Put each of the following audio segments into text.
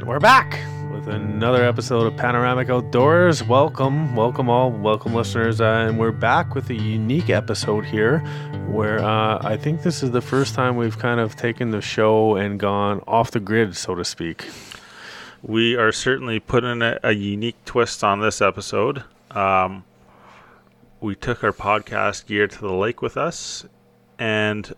And we're back with another episode of Panoramic Outdoors. Welcome all, welcome listeners. And we're back with a unique episode here where I think this is the first time we've kind of taken the show and gone off the grid, so to speak. We are certainly putting a unique twist on this episode. We took our podcast gear to the lake with us, and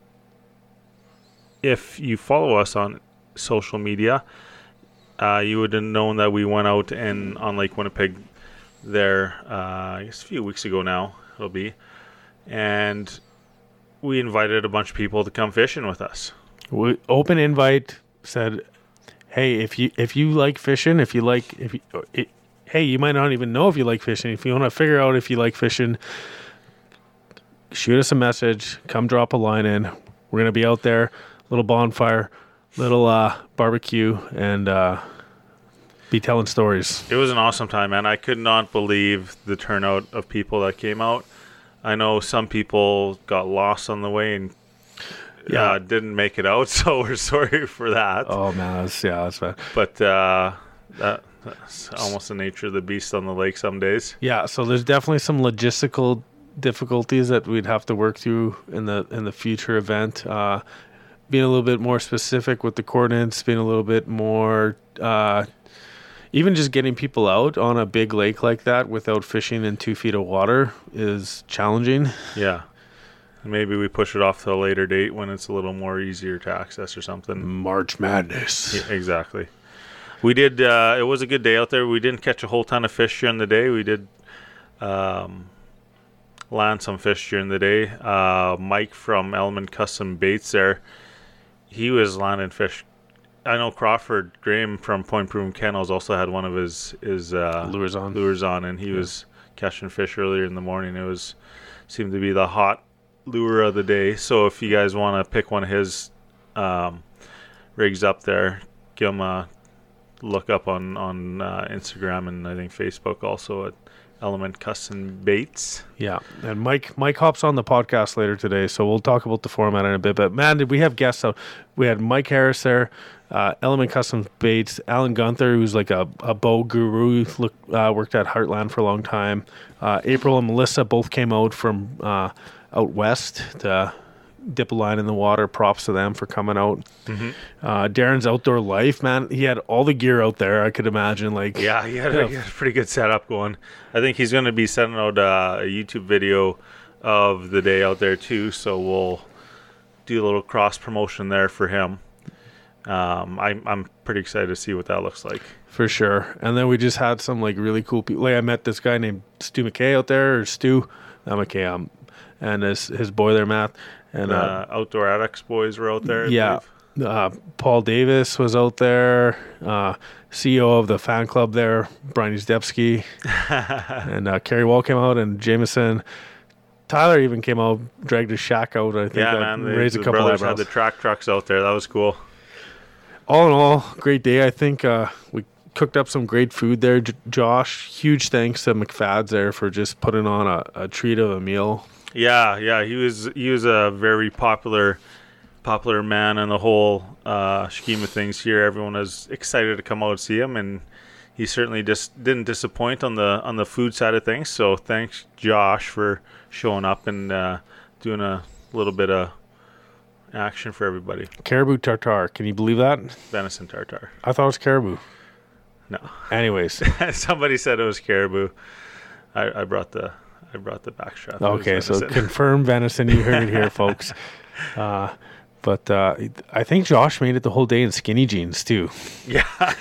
if you follow us on social media, you would have known that we went out on Lake Winnipeg there, I guess a few weeks ago now, it'll be, and we invited a bunch of people to come fishing with us. We open invite, said, hey, if you like fishing, hey, you might not even know if you like fishing. If you want to figure out if you like fishing, shoot us a message, come drop a line in. We're going to be out there, little bonfire, little barbecue, and be telling stories. It was an awesome time, man. I could not believe the turnout of people that came out. I know some people got lost on the way and didn't make it out, so we're sorry for that. Oh man, that's bad. But that's almost the nature of the beast on the lake some days. Yeah, so there's definitely some logistical difficulties that we'd have to work through in the future event. Being a little bit more specific with the coordinates, being a little bit more, even just getting people out on a big lake like that without fishing in 2 feet of water is challenging. Yeah. Maybe we push it off to a later date when it's a little more easier to access or something. March Madness. Yeah, exactly. We did, it was a good day out there. We didn't catch a whole ton of fish during the day. We did land some fish during the day. Mike from Element Custom Baits there, he was landing fish. I know Crawford Graham from Point Broom Kennels also had one of his lures on, and he was catching fish earlier in the morning. It seemed to be the hot lure of the day. So if you guys want to pick one of his rigs up there, give him a look up on Instagram and I think Facebook also at Element Custom Baits. Yeah, and Mike hops on the podcast later today, so we'll talk about the format in a bit. But man, did we have guests out? We had Mike Harris there, Element Custom Baits, Alan Gunther, who's like a bow guru, worked at Heartland for a long time. April and Melissa both came out from out west to dip a line in the water. Props to them for coming out. Mm-hmm. Darren's Outdoor Life, man, he had all the gear out there, I could imagine. He had a pretty good setup going. I think he's going to be sending out a YouTube video of the day out there too, so we'll do a little cross promotion there for him. I'm pretty excited to see what that looks like. For sure. And then we just had some really cool people. I met this guy named Stu McKay out there, or Stu, not McKay, and his boy there, Matt. And Outdoor Addicts boys were out there. Yeah. Paul Davis was out there. CEO of the fan club there, Brian Uzdebski. And Kerry Wall came out, and Jameson. Tyler even came out, dragged his shack out. I think raised a couple brothers eyebrows. Had the track trucks out there. That was cool. All in all, great day. I think we cooked up some great food there. Josh, huge thanks to McFad's there for just putting on a treat of a meal. Yeah, he was a very popular man in the whole scheme of things here. Everyone was excited to come out and see him, and he certainly just didn't disappoint on the food side of things. So thanks, Josh, for showing up and doing a little bit of action for everybody. Caribou tartare, can you believe that? Venison tartare. I thought it was caribou. No. Anyways, somebody said it was caribou. I brought the backstrap. Okay, so confirmed venison. You heard it here, folks. But I think Josh made it the whole day in skinny jeans too. Yeah,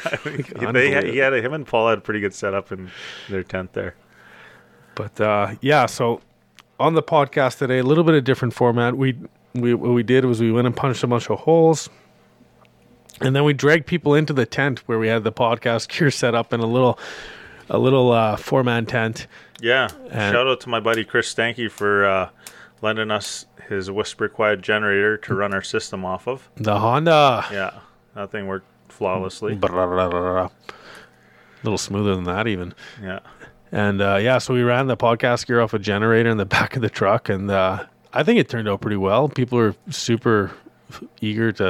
him and Paul had a pretty good setup in their tent there. But so on the podcast today, a little bit of different format. What we did was we went and punched a bunch of holes, and then we dragged people into the tent where we had the podcast gear set up in a little 4-man tent. Yeah, shout out to my buddy Chris Stanky for lending us his Whisper Quiet generator to run our system off of. The Honda. Yeah, that thing worked flawlessly. A little smoother than that even. Yeah. And so we ran the podcast gear off a generator in the back of the truck, and I think it turned out pretty well. People are super eager to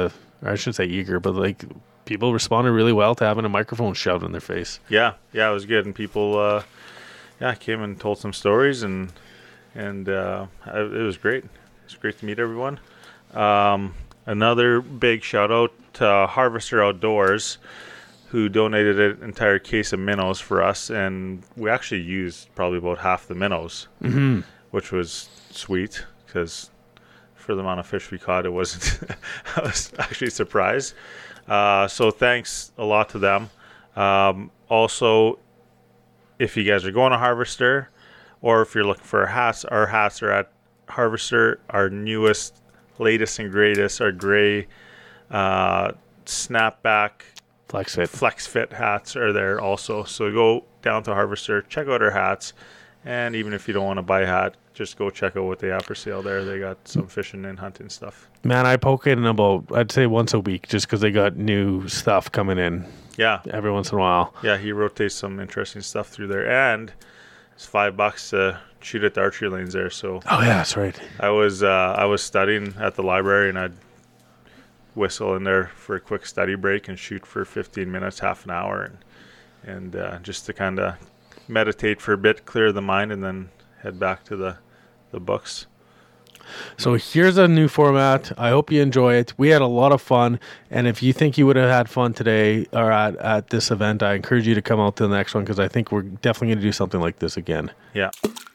or I should say eager, but like people responded really well to having a microphone shoved in their face. Yeah, it was good, and people, came and told some stories, and it was great. It was great to meet everyone. Another big shout out to Harvester Outdoors, who donated an entire case of minnows for us, and we actually used probably about half the minnows, which was sweet because for the amount of fish we caught, it wasn't. I was actually surprised. So thanks a lot to them. Also, if you guys are going to Harvester, or if you're looking for hats, our hats are at Harvester. Our newest, latest and greatest are gray snapback flex fit hats are there also. So go down to Harvester, check out our hats, and even if you don't want to buy a hat, just go check out what they have for sale there. They got some fishing and hunting stuff. Man, I poke in about, I'd say once a week, just because they got new stuff coming in. Yeah, every once in a while. Yeah, he rotates some interesting stuff through there, and it's $5 to shoot at the archery lanes there. So oh yeah, that's right. I was studying at the library, and I'd whistle in there for a quick study break and shoot for 15 minutes, half an hour, and just to kind of meditate for a bit, clear the mind, and then head back to the books. So here's a new format. I hope you enjoy it. We had a lot of fun, and if you think you would have had fun today or at this event, I encourage you to come out to the next one, because I think we're definitely going to do something like this again. Yeah.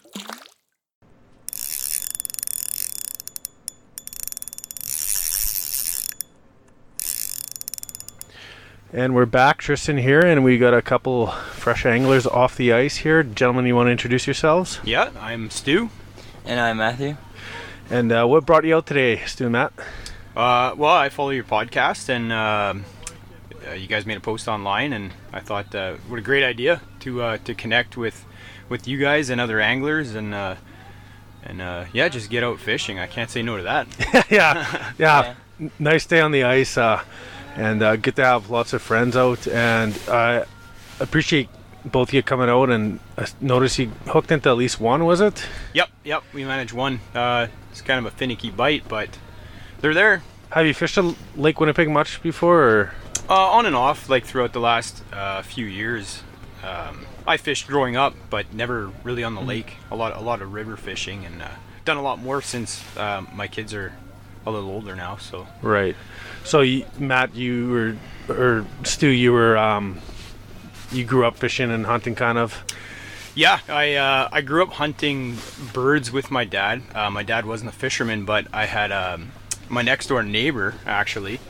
And we're back, Tristan here, and we got a couple fresh anglers off the ice here. Gentlemen, you want to introduce yourselves? Yeah, I'm Stu. And I'm Matthew. And what brought you out today, Stu and Matt? Well, I follow your podcast, and you guys made a post online, and I thought, what a great idea to connect with you guys and other anglers, and just get out fishing. I can't say no to that. yeah. Nice day on the ice. And get to have lots of friends out, and I appreciate both of you coming out, and I noticed you hooked into at least one, was it? Yep, we managed one. It's kind of a finicky bite, but they're there. Have you fished Lake Winnipeg much before, or? On and off, like throughout the last few years. I fished growing up, but never really on the lake. A lot of river fishing, and done a lot more since my kids are a little older now. So right. So Matt, you were, or Stu, you were, you grew up fishing and hunting, kind of. Yeah, I grew up hunting birds with my dad. My dad wasn't a fisherman, but I had my next door neighbor actually.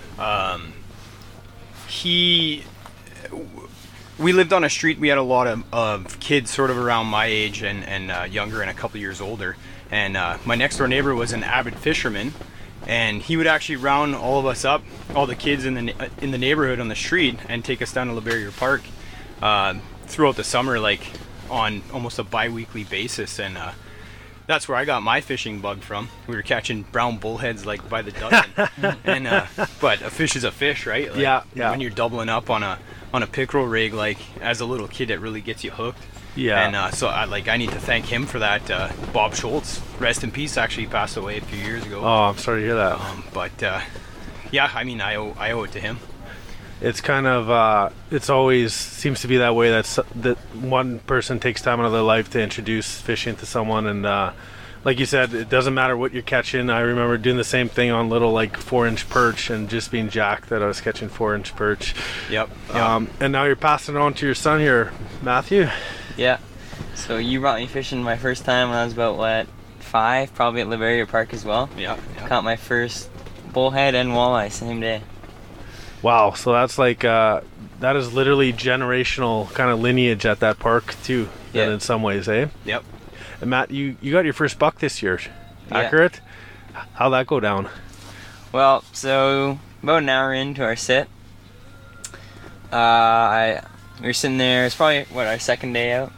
We lived on a street. We had a lot of kids sort of around my age and younger and a couple years older. And my next door neighbor was an avid fisherman, and he would actually round all of us up, all the kids in the neighborhood on the street, and take us down to LeBarrier Park throughout the summer, like on almost a bi-weekly basis. And that's where I got my fishing bug from. We were catching brown bullheads like by the dozen. And but a fish is a fish, right? Like, yeah. When you're doubling up on a pickerel rig, like as a little kid, it really gets you hooked. Yeah. And so I need to thank him for that. Bob Schultz, rest in peace, actually passed away a few years ago. Oh, I'm sorry to hear that. But I mean, I owe it to him. It's kind of it's always seems to be that way, that one person takes time out of their life to introduce fishing to someone, and like you said, it doesn't matter what you're catching. I remember doing the same thing on little like 4-inch perch, and just being jacked that I was catching 4-inch perch. Yep. And now you're passing it on to your son here, Matthew. Yeah. So you brought me fishing my first time when I was about 5, probably at LeBarrier Park as well. Yeah. Caught my first bullhead and walleye same day. Wow, so that's like that is literally generational kind of lineage at that park too. Yeah. In some ways, eh? Yep. And Matt, you got your first buck this year. Accurate? Yeah. How'd that go down? Well, so about an hour into our sit, we were sitting there. It's probably our second day out.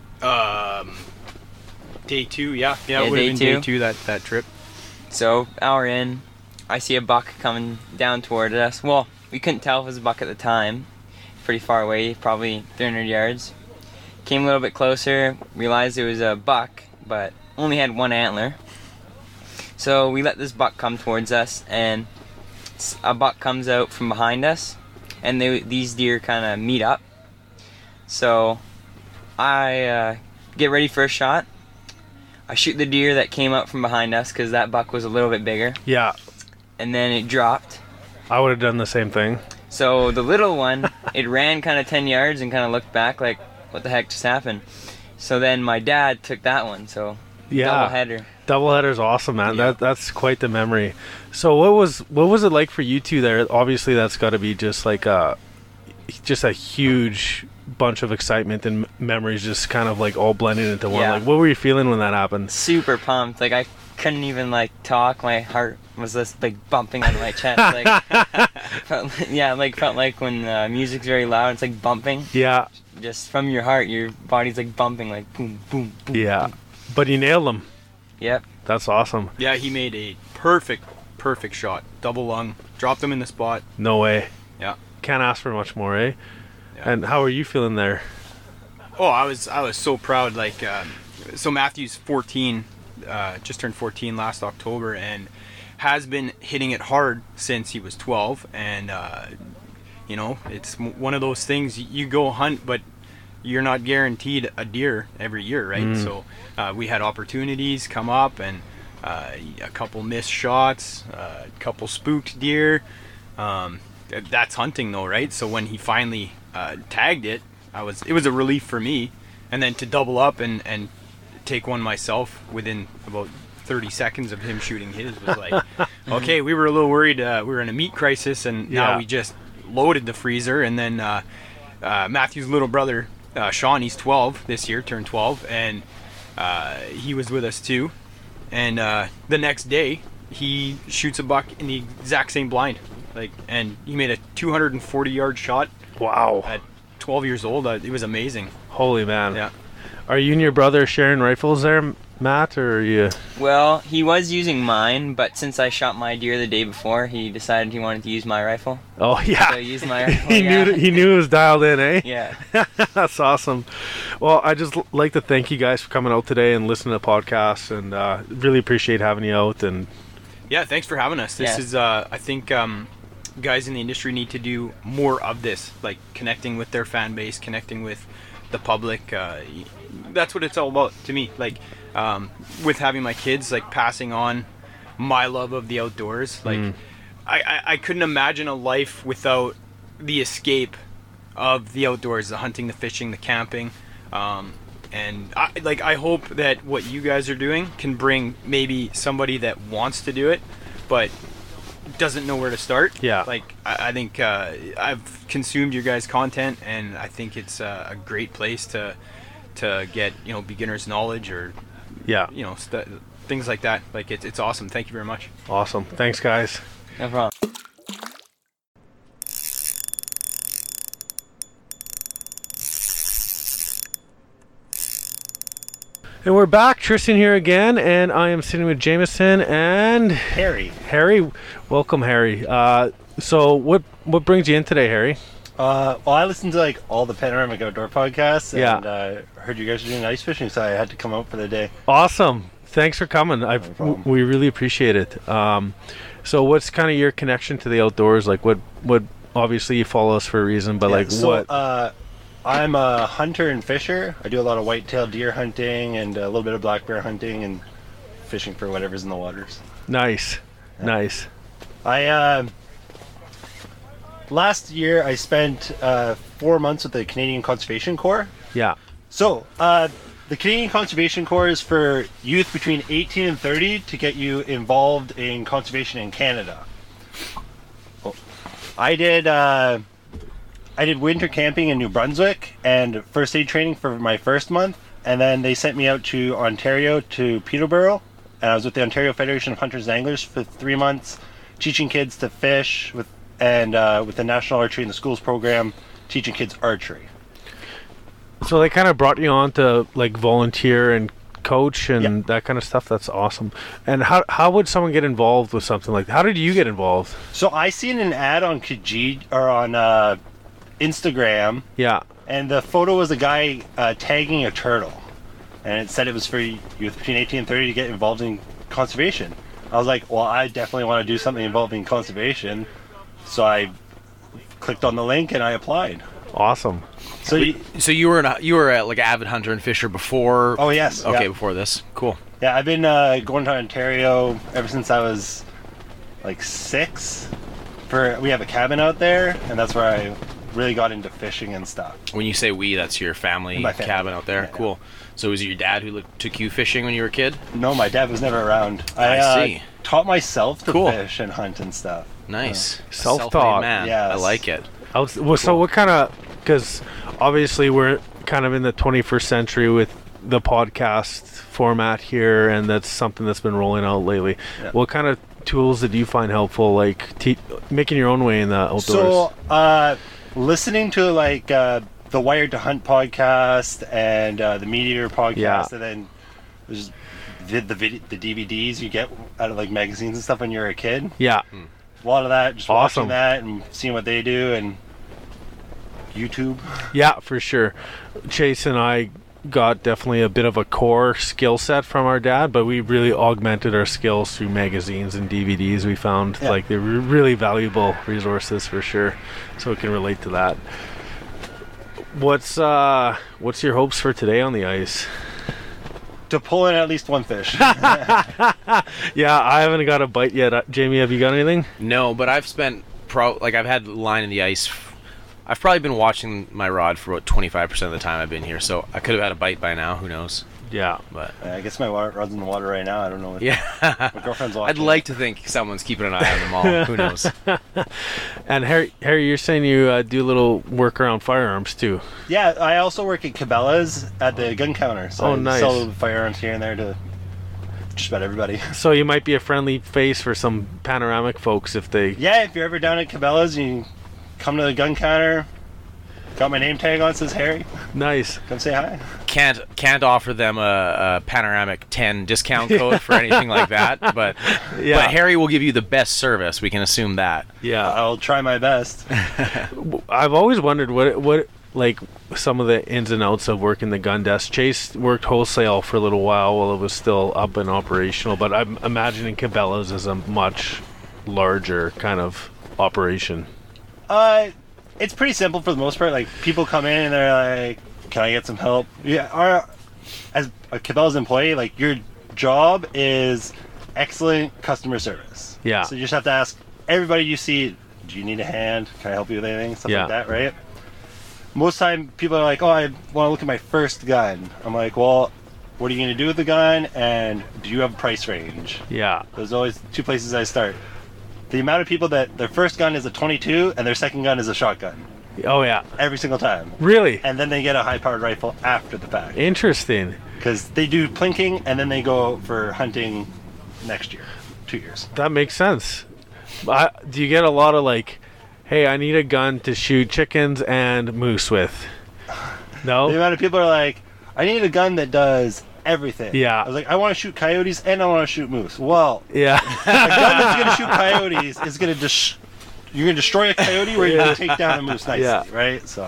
Day 2, yeah. Yeah, it would have been day day 2 that trip. So hour in, I see a buck coming down toward us. Well, we couldn't tell if it was a buck at the time. Pretty far away, probably 300 yards. Came a little bit closer, realized it was a buck, but only had one antler. So we let this buck come towards us, and a buck comes out from behind us, and these deer kind of meet up. So I get ready for a shot. I shoot the deer that came up from behind us because that buck was a little bit bigger, Yeah, and then it dropped. I would have done the same thing. So the little one, it ran kind of 10 yards and kind of looked back like, what the heck just happened? So then my dad took that one, so Yeah, double header. Doubleheader's awesome, man. Yeah. That's quite the memory. So what was it like for you two there? Obviously, that's got to be just like a huge bunch of excitement and memories, just kind of like all blending into one. Yeah. Like, what were you feeling when that happened? Super pumped. Like I couldn't even like talk. My heart was just like bumping on my chest. Like felt like when music's very loud, it's like bumping. Yeah, Just from your heart, your body's like bumping, like boom, boom, boom. yeah. But you nailed them. Yep. That's awesome. Yeah, he made a perfect shot. Double lung. Dropped him in the spot. No way. Yeah. Can't ask for much more, eh? Yeah. And how are you feeling there? Oh, I was so proud. Like, so Matthew's 14, just turned 14 last October, and has been hitting it hard since he was 12. And you know, it's one of those things. You go hunt, but you're not guaranteed a deer every year, right? So we had opportunities come up, and a couple missed shots, a couple spooked deer. That's hunting though, right? So when he finally tagged it, it was a relief for me. And then to double up and take one myself within about 30 seconds of him shooting his was like, okay, we were a little worried. We were in a meat crisis, and now Yeah. we just loaded the freezer. And then Matthew's little brother, Sean, he's 12 this year, turned 12, and he was with us too. And the next day, he shoots a buck in the exact same blind, and he made a 240-yard shot Wow. at 12 years old. It was amazing. Holy man. Yeah. Are you and your brother sharing rifles there, Matt, or are you? Well, he was using mine, but since I shot my deer the day before, he decided he wanted to use my rifle. Oh yeah. So he used my rifle. he yeah. knew it was dialed in, eh? Yeah. That's awesome. Well, I just like to thank you guys for coming out today and listening to podcasts, and really appreciate having you out. And Yeah, thanks for having us. This Yeah. is, I think, guys in the industry need to do more of this, like connecting with their fan base, connecting with the public. That's what it's all about to me. Like, with having my kids, like passing on my love of the outdoors. Like, I couldn't imagine a life without the escape of the outdoors, the hunting, the fishing, the camping. And I hope that what you guys are doing can bring maybe somebody that wants to do it, but doesn't know where to start. Yeah. Like, I think I've consumed your guys' content, and I think it's a great place to get, beginner's knowledge, or yeah, things like that. Like, it's awesome. Thank you very much. awesome. Thanks, guys. No problem. And we're back. Tristan here again, and I am sitting with Jameson and Harry. Harry. Welcome, Harry. So what brings you in today, Harry? Well, I listened to like all the Panoramic Outdoor podcasts, Yeah. and heard you guys are doing ice fishing, so I had to come out for the day. Awesome. Thanks for coming. problem. We really appreciate it. So what's kind of your connection to the outdoors? Like what obviously you follow us for a reason, but like so, what? I'm a hunter and fisher. I do a lot of white-tailed deer hunting and a little bit of black bear hunting and fishing for whatever's in the waters. Nice. Nice. I last year I spent 4 months with the Canadian Conservation Corps. Yeah. So, the Canadian Conservation Corps is for youth between 18 and 30 to get you involved in conservation in Canada. I did winter camping in New Brunswick and first aid training for my first month, and then they sent me out to Ontario to Peterborough, and I was with the Ontario Federation of Hunters and Anglers for 3 months, teaching kids to fish with the National Archery in the Schools program, teaching kids archery. So they kind of brought you on to like volunteer and coach and Yeah. that kind of stuff. That's awesome. And how would someone get involved with something like that? How did you get involved? So I seen an ad on Kijiji or on Instagram, Yeah. and the photo was a guy tagging a turtle, and it said it was for youth between 18 and 30 to get involved in conservation. I was like, well, I definitely want to do something involving conservation. So I clicked on the link and I applied. Awesome. So You were like an avid hunter and fisher before. Oh, yes. Okay, Yeah. before this. Cool. Yeah, I've been going to Ontario ever since I was like 6. We have a cabin out there, and that's where I really got into fishing and stuff. When you say we, that's your family, My family. cabin out there. Yeah. Cool. So was it your dad who took you fishing when you were a kid? No, my dad was never around. I see. Taught myself to Cool. fish and hunt and stuff. Nice. Self-taught. Self-made man. Yes. I like it. So what kind of, because obviously we're kind of in the 21st century with the podcast format here, and that's something that's been rolling out lately. Yeah. What kind of tools did you find helpful, like making your own way in the outdoors? So, listening to like the Wired to Hunt podcast and the Meat Eater podcast, Yeah. and then there's the DVDs you get out of like magazines and stuff when you're a kid. Yeah. A lot of that, just Awesome. watching that and seeing what they do, and YouTube. Yeah, for sure. Chase and I got definitely a bit of a core skill set from our dad, but we really augmented our skills through magazines and DVDs. We found Yeah. like they were really valuable resources for sure. So we can relate to that. What's your hopes for today on the ice? To pull in at least one fish. Yeah, I haven't got a bite yet. Jamie, have you got anything? No, but I've spent I've had line in the ice. I've probably been watching my rod for about 25% of the time I've been here, so I could have had a bite by now. Who knows? Yeah. But I guess my rod's in the water right now. I don't know. What yeah, my girlfriend's watching. I'd like to think someone's keeping an eye on them all. Who knows? And Harry, you're saying you do a little work around firearms too. Yeah, I also work at Cabela's at the gun counter. So Oh, I nice. sell firearms here and there to just about everybody. So you might be a friendly face for some panoramic folks if they. Yeah, if you're ever down at Cabela's and you come to the gun counter, got my name tag on, says Harry, Nice. come say hi. Can't offer them a panoramic 10 discount code for anything like that, but Yeah. but Harry will give you the best service. We can assume that. Yeah. I'll try my best. I've always wondered what like some of the ins and outs of working the gun desk. Chase worked wholesale for a little while it was still up and operational, but I'm imagining Cabela's is a much larger kind of operation. It's pretty simple for the most part. Like, people come in and they're like, can I get some help? Yeah, as a Cabela's employee, like, your job is excellent customer service. Yeah. So you just have to ask everybody you see, do you need a hand? Can I help you with anything? Stuff Yeah. like that, right? Most time people are like, oh, I want to look at my first gun. I'm like, well, what are you going to do with the gun? And do you have a price range? Yeah. There's always two places I start. The amount of people that their first gun is a .22 and their second gun is a shotgun. Oh yeah. Every single time. Really? And then they get a high-powered rifle after the fact. Interesting. Because they do plinking and then they go for hunting next year. 2 years. That makes sense. Do you get a lot of like, hey, I need a gun to shoot chickens and moose with? The No? amount of people are like, I need a gun that does everything. Yeah. I was like, I want to shoot coyotes and I want to shoot moose. Well, Yeah. a gun that's going to shoot coyotes is going to you're going to destroy a coyote or you're going to take down a moose nicely, Yeah. right? So,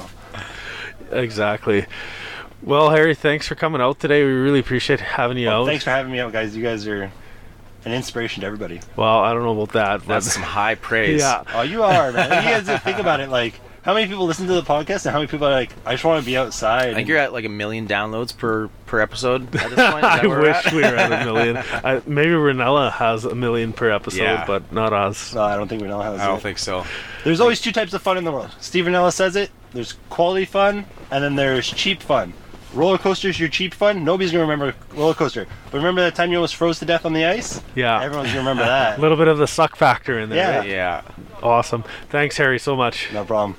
Exactly. Well, Harry, thanks for coming out today. We really appreciate having you out. thanks for having me out, guys. You guys are an inspiration to everybody. Well, I don't know about that, but That's some high praise. yeah. Oh, you are, man. You guys didn't think about it. Like, how many people listen to the podcast and how many people are like, I just want to be outside? I think you're at like 1 million downloads per episode at this point. Is that I where we're wish at? we were at 1 million. Maybe Ranella has 1 million per episode, Yeah. but not us. No, I don't think we know how to I don't think so. There's always two types of fun in the world. Stephen Ellis says it. There's quality fun, and then there's cheap fun. Roller coasters, your cheap fun. Nobody's gonna remember roller coaster, but remember that time you almost froze to death on the ice? Yeah. Everyone's gonna remember that. A little bit of the suck factor in there. Yeah. Right? Yeah. Awesome. Thanks, Harry, so much. No problem.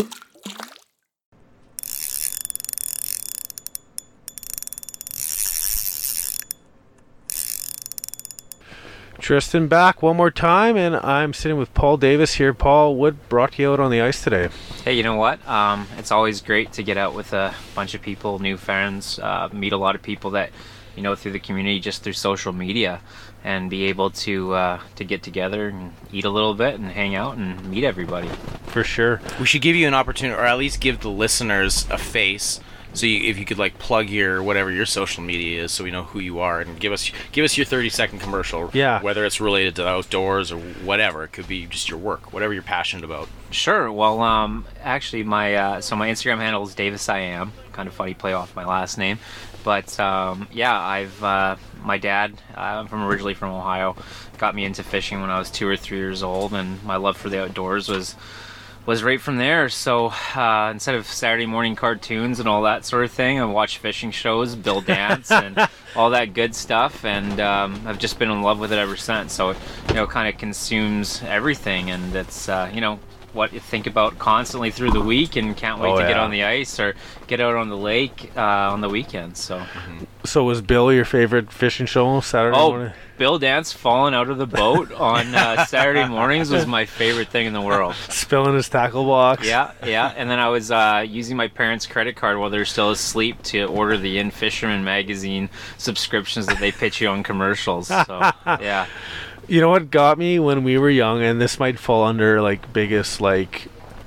Tristan back one more time, and I'm sitting with Paul Davis here. Paul, what brought you out on the ice today? Hey, you know what? It's always great to get out with a bunch of people, new friends, meet a lot of people that you know through the community, just through social media, and be able to get together and eat a little bit and hang out and meet everybody. For sure. We should give you an opportunity, or at least give the listeners a face So if you could like plug your whatever your social media is, so we know who you are, and give us your 30-second commercial. Yeah. Whether it's related to outdoors or whatever, it could be just your work, whatever you're passionate about. Sure. Well, actually, my my Instagram handle is Davis I Am. Kind of funny play off my last name, but I've my dad. I'm originally from Ohio. Got me into fishing when I was 2 or 3 years old, and my love for the outdoors was right from there. So instead of Saturday morning cartoons and all that sort of thing, I watched fishing shows, Bill Dance, and all that good stuff, and I've just been in love with it ever since. So it kind of consumes everything, and it's what you think about constantly through the week, and can't wait to get on the ice or get out on the lake on the weekends. So was Bill your favorite fishing show Saturday morning? Bill Dance falling out of the boat on Saturday mornings was my favorite thing in the world. Spilling his tackle box. Yeah. And then I was using my parents' credit card while they're still asleep to order the In Fisherman magazine subscriptions that they pitch you on commercials. So, yeah. You know what got me when we were young, and this might fall under like biggest like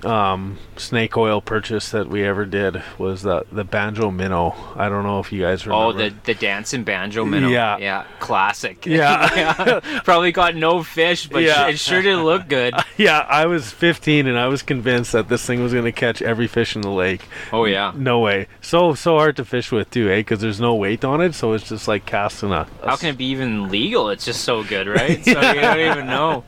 snake oil purchase that we ever did, was the banjo minnow. I don't know if you guys remember. Oh, the dancing banjo minnow. Yeah, classic. Yeah. Probably got no fish, but it sure did look good. Yeah, I was 15 and I was convinced that this thing was going to catch every fish in the lake. Oh yeah. No way. So hard to fish with too, because there's no weight on it, so it's just like casting a how can it be even legal? It's just so good, right? So you don't even know.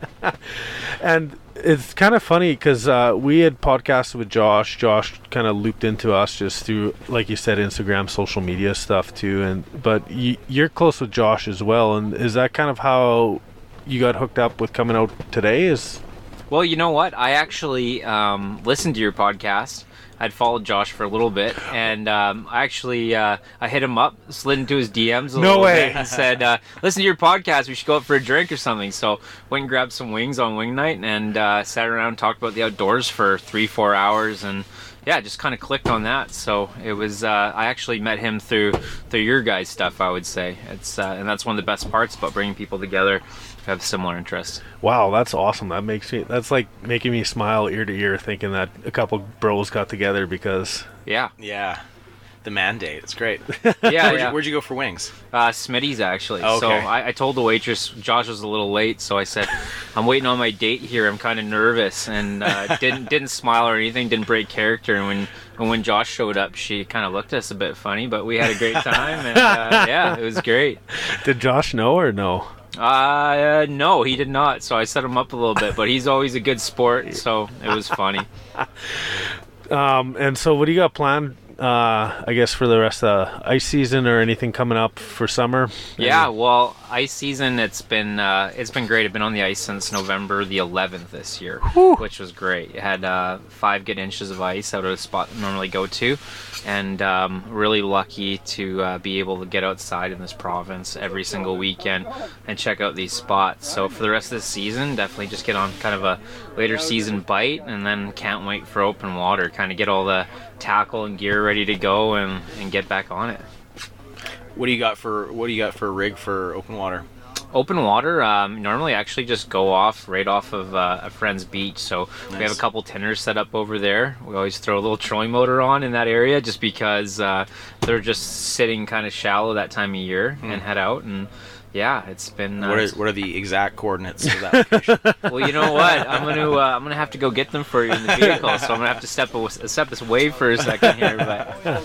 And it's kind of funny because we had podcasted with Josh. Josh kind of looped into us just through, like you said, Instagram, social media stuff too. But you're close with Josh as well. And is that kind of how you got hooked up with coming out today? Well, you know what? I actually listened to your podcast. I'd followed Josh for a little bit, and I hit him up, slid into his DMs a little bit, and said, listen to your podcast, we should go out for a drink or something. So went and grabbed some wings on wing night, and sat around and talked about the outdoors for 3-4 hours, and just kind of clicked on that. So it was I actually met him through your guys' stuff, I would say. It's and that's one of the best parts about bringing people together who have similar interests. Wow, that's awesome. That's like making me smile ear to ear thinking that a couple bros got together because yeah, the mandate. It's great. Where'd you go for wings? Smitty's actually. Okay. So I told the waitress Josh was a little late, so I said, I'm waiting on my date here. I'm kind of nervous, and didn't smile or anything, didn't break character. And when Josh showed up, she kind of looked at us a bit funny, but we had a great time, and it was great. Did Josh know or no? No, he did not. So I set him up a little bit, but he's always a good sport, so it was funny. And so what do you got planned, I guess, for the rest of the ice season or anything coming up for summer? Yeah, well, ice season, it's been great. I've been on the ice since November the 11th this year, which was great. It had 5 good inches of ice out of the spot I normally go to, and really lucky to be able to get outside in this province every single weekend and check out these spots. So for the rest of the season, definitely just get on kind of a later season bite, and then can't wait for open water, kind of get all the tackle and gear ready to go and get back on it. What do you got for a rig for open water? Open water, normally actually just go right off of a friend's beach. So nice. We have a couple tinners set up over there. We always throw a little trolling motor on in that area just because they're just sitting kind of shallow that time of year and head out. And yeah, it's been. What are the exact coordinates of that location? Well, you know what? I'm gonna have to go get them for you in the vehicle. So I'm gonna have to step this way for a second here, but.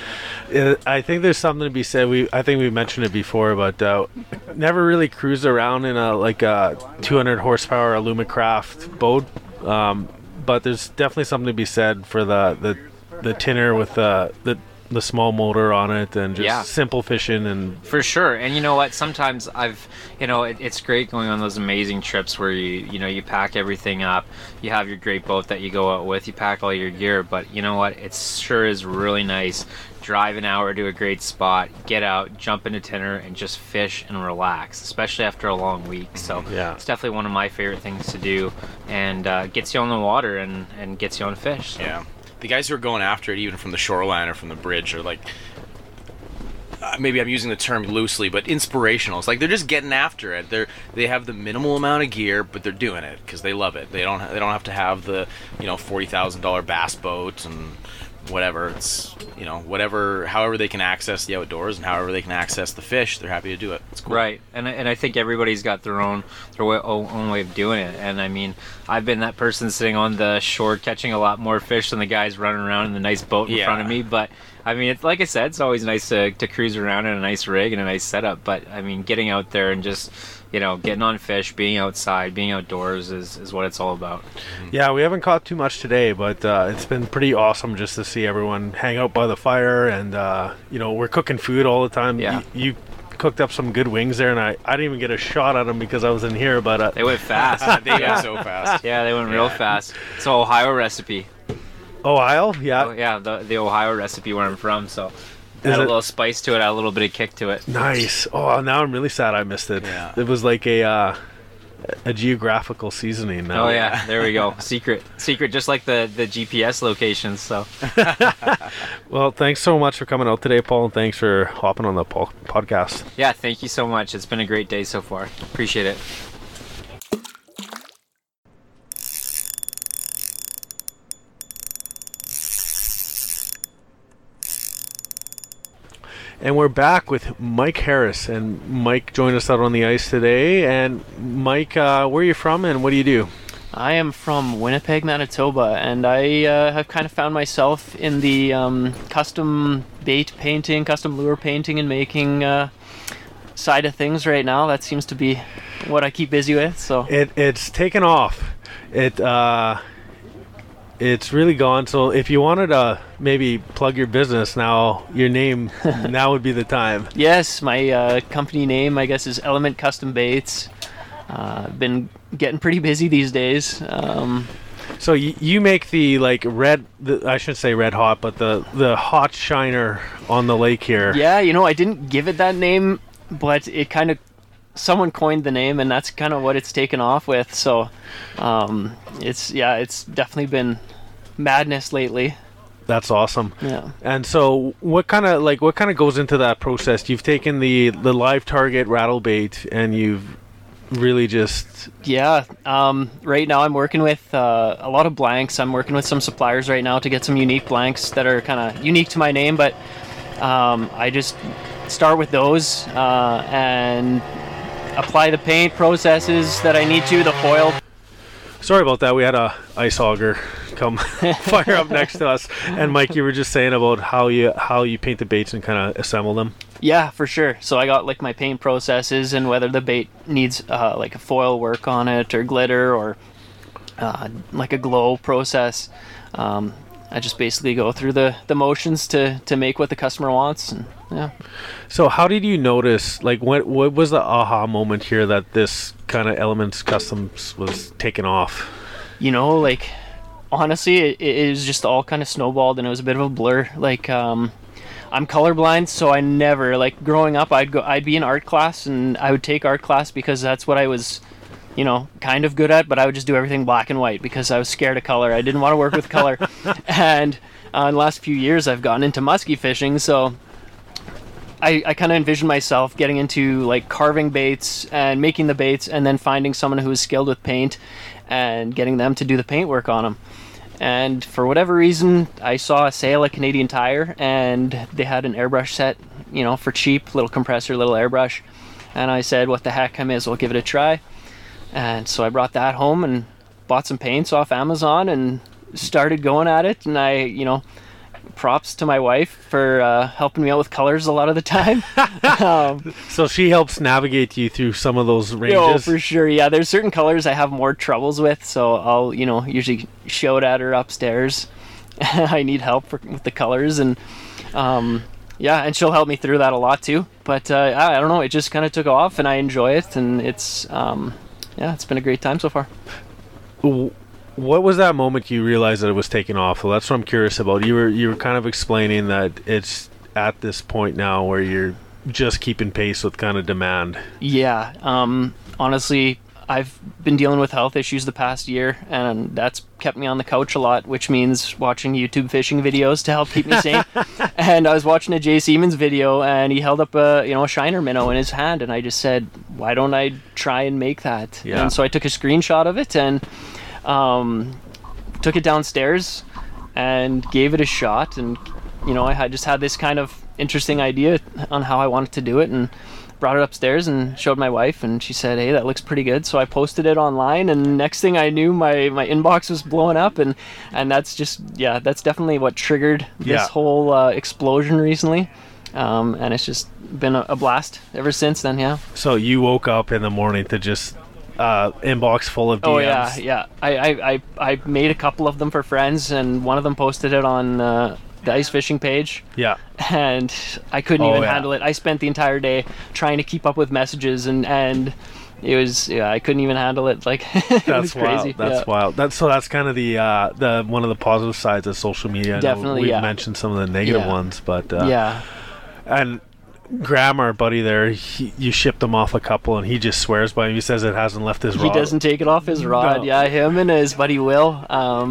I think there's something to be said. I think we mentioned it before, but never really cruised around in a 200 horsepower Alumacraft boat. But there's definitely something to be said for the tinner with the small motor on it and just simple fishing and for sure. And you know what? Sometimes it's great going on those amazing trips where you pack everything up. You have your great boat that you go out with. You pack all your gear, but you know what? It sure is really nice. Drive an hour to a great spot, get out, jump into tinner, and just fish and relax, especially after a long week. So it's definitely one of my favorite things to do, and gets you on the water and gets you on fish. So. Yeah, the guys who are going after it, even from the shoreline or from the bridge, are like, maybe I'm using the term loosely, but inspirational. It's like they're just getting after it. They have the minimal amount of gear, but they're doing it because they love it. They don't have to have the $40,000 bass boat and whatever. It's, you know, however they can access the outdoors and however they can access the fish, they're happy to do it. It's cool. Right, and I think everybody's got their own way of doing it. And I mean, I've been that person sitting on the shore catching a lot more fish than the guys running around in the nice boat in front of me. But I mean, it's like I said, it's always nice to cruise around in a nice rig and a nice setup. But I mean, getting out there and just, you know, getting on fish, being outside, being outdoors is what it's all about. Yeah, we haven't caught too much today, but it's been pretty awesome just to see everyone hang out by the fire, and you know, we're cooking food all the time. Yeah. You cooked up some good wings there, and I didn't even get a shot at them because I was in here, but They went fast. They went so fast. Yeah, they went real fast. It's an Ohio recipe. Ohio, yeah. Oh, yeah, the Ohio recipe where I'm from, so Is add a it- little spice to it, add a little bit of kick to it. Nice. Oh, now I'm really sad I missed it. Yeah. It was like a geographical seasoning now. Oh yeah, there we go. Secret, just like the GPS locations. So Well, thanks so much for coming out today, Paul, and thanks for hopping on the podcast. yeah, thank you so much. It's been a great day so far. Appreciate it. And we're back with Mike Harris, and Mike joined us out on the ice today. And Mike, where are you from, and what do you do? I am from Winnipeg, Manitoba, and I have kind of found myself in the custom bait painting, custom lure painting and making side of things right now. That seems to be what I keep busy with. So It's taken off. It's really gone. So if you wanted to maybe plug your business now, your name, now would be the time. yes, my company name, I guess, is Element Custom Baits. Been getting pretty busy these days. So you make the like I shouldn't say red hot, but the hot shiner on the lake here. Yeah, you know, I didn't give it that name, but it kind of, someone coined the name, and that's kind of what it's taken off with. So it's definitely been madness lately. That's awesome. Yeah. And so what kind of goes into that process? You've taken the live target rattle bait and you've really just Yeah, right now I'm working with a lot of blanks. I'm working with some suppliers right now to get some unique blanks that are kind of unique to my name, but I just start with those and apply the paint processes that I need to, the foil. sorry about that. We had a ice auger come fire up next to us. And Mike, you were just saying about how you paint the baits and kind of assemble them. Yeah, for sure. So I got like my paint processes and whether the bait needs like a foil work on it or glitter or like a glow process. I just basically go through the motions to make what the customer wants. And yeah. So how did you notice, like what was the aha moment here that this kind of Elements Customs was taken off? You know, like honestly, it was just all kind of snowballed and it was a bit of a blur. Like I'm colorblind, so I never, like growing up, I'd be in art class and I would take art class because that's what I was, you know, kind of good at, but I would just do everything black and white because I was scared of color. I didn't want to work with color. And in the last few years, I've gotten into musky fishing, so I kind of envisioned myself getting into like carving baits and making the baits and then finding someone who is skilled with paint and getting them to do the paint work on them. And for whatever reason, I saw a sale at Canadian Tire and they had an airbrush set, you know, for cheap, little compressor, little airbrush. And I said, what the heck, I may as well give it a try. And so I brought that home and bought some paints off Amazon and started going at it. And I, you know, props to my wife for helping me out with colors a lot of the time. So she helps navigate you through some of those ranges. Oh, for sure. Yeah, there's certain colors I have more troubles with, so I'll, you know, usually shout at her upstairs. I need help with the colors, and yeah, and she'll help me through that a lot too. But I don't know, it just kind of took off, and I enjoy it, and it's yeah, it's been a great time so far. What was that moment you realized that it was taking off? Well, that's what I'm curious about. You were kind of explaining that it's at this point now where you're just keeping pace with kind of demand. Yeah, honestly, I've been dealing with health issues the past year, and that's kept me on the couch a lot, which means watching YouTube fishing videos to help keep me sane. And I was watching a Jay Siemens video, and he held up a shiner minnow in his hand, and I just said, why don't I try and make that? Yeah. And so I took a screenshot of it and took it downstairs, and gave it a shot. And I just had this kind of interesting idea on how I wanted to do it, and brought it upstairs and showed my wife, and she said, hey, that looks pretty good. So I posted it online, and next thing I knew, my inbox was blowing up, and that's that's definitely what triggered this whole explosion recently. And it's just been a blast ever since then. So you woke up in the morning to just inbox full of DMs. Oh yeah. I made a couple of them for friends, and one of them posted it on the ice fishing page. Yeah. And I couldn't even handle it. I spent the entire day trying to keep up with messages, and it was I couldn't even handle it. Like it was crazy. That's wild. That's kind of the one of the positive sides of social media. Definitely. We've mentioned some of the negative ones, but and Graham, our buddy there, you shipped him off a couple, and he just swears by him. He says it hasn't left his rod. He doesn't take it off his rod. No. Yeah, him and his buddy Will.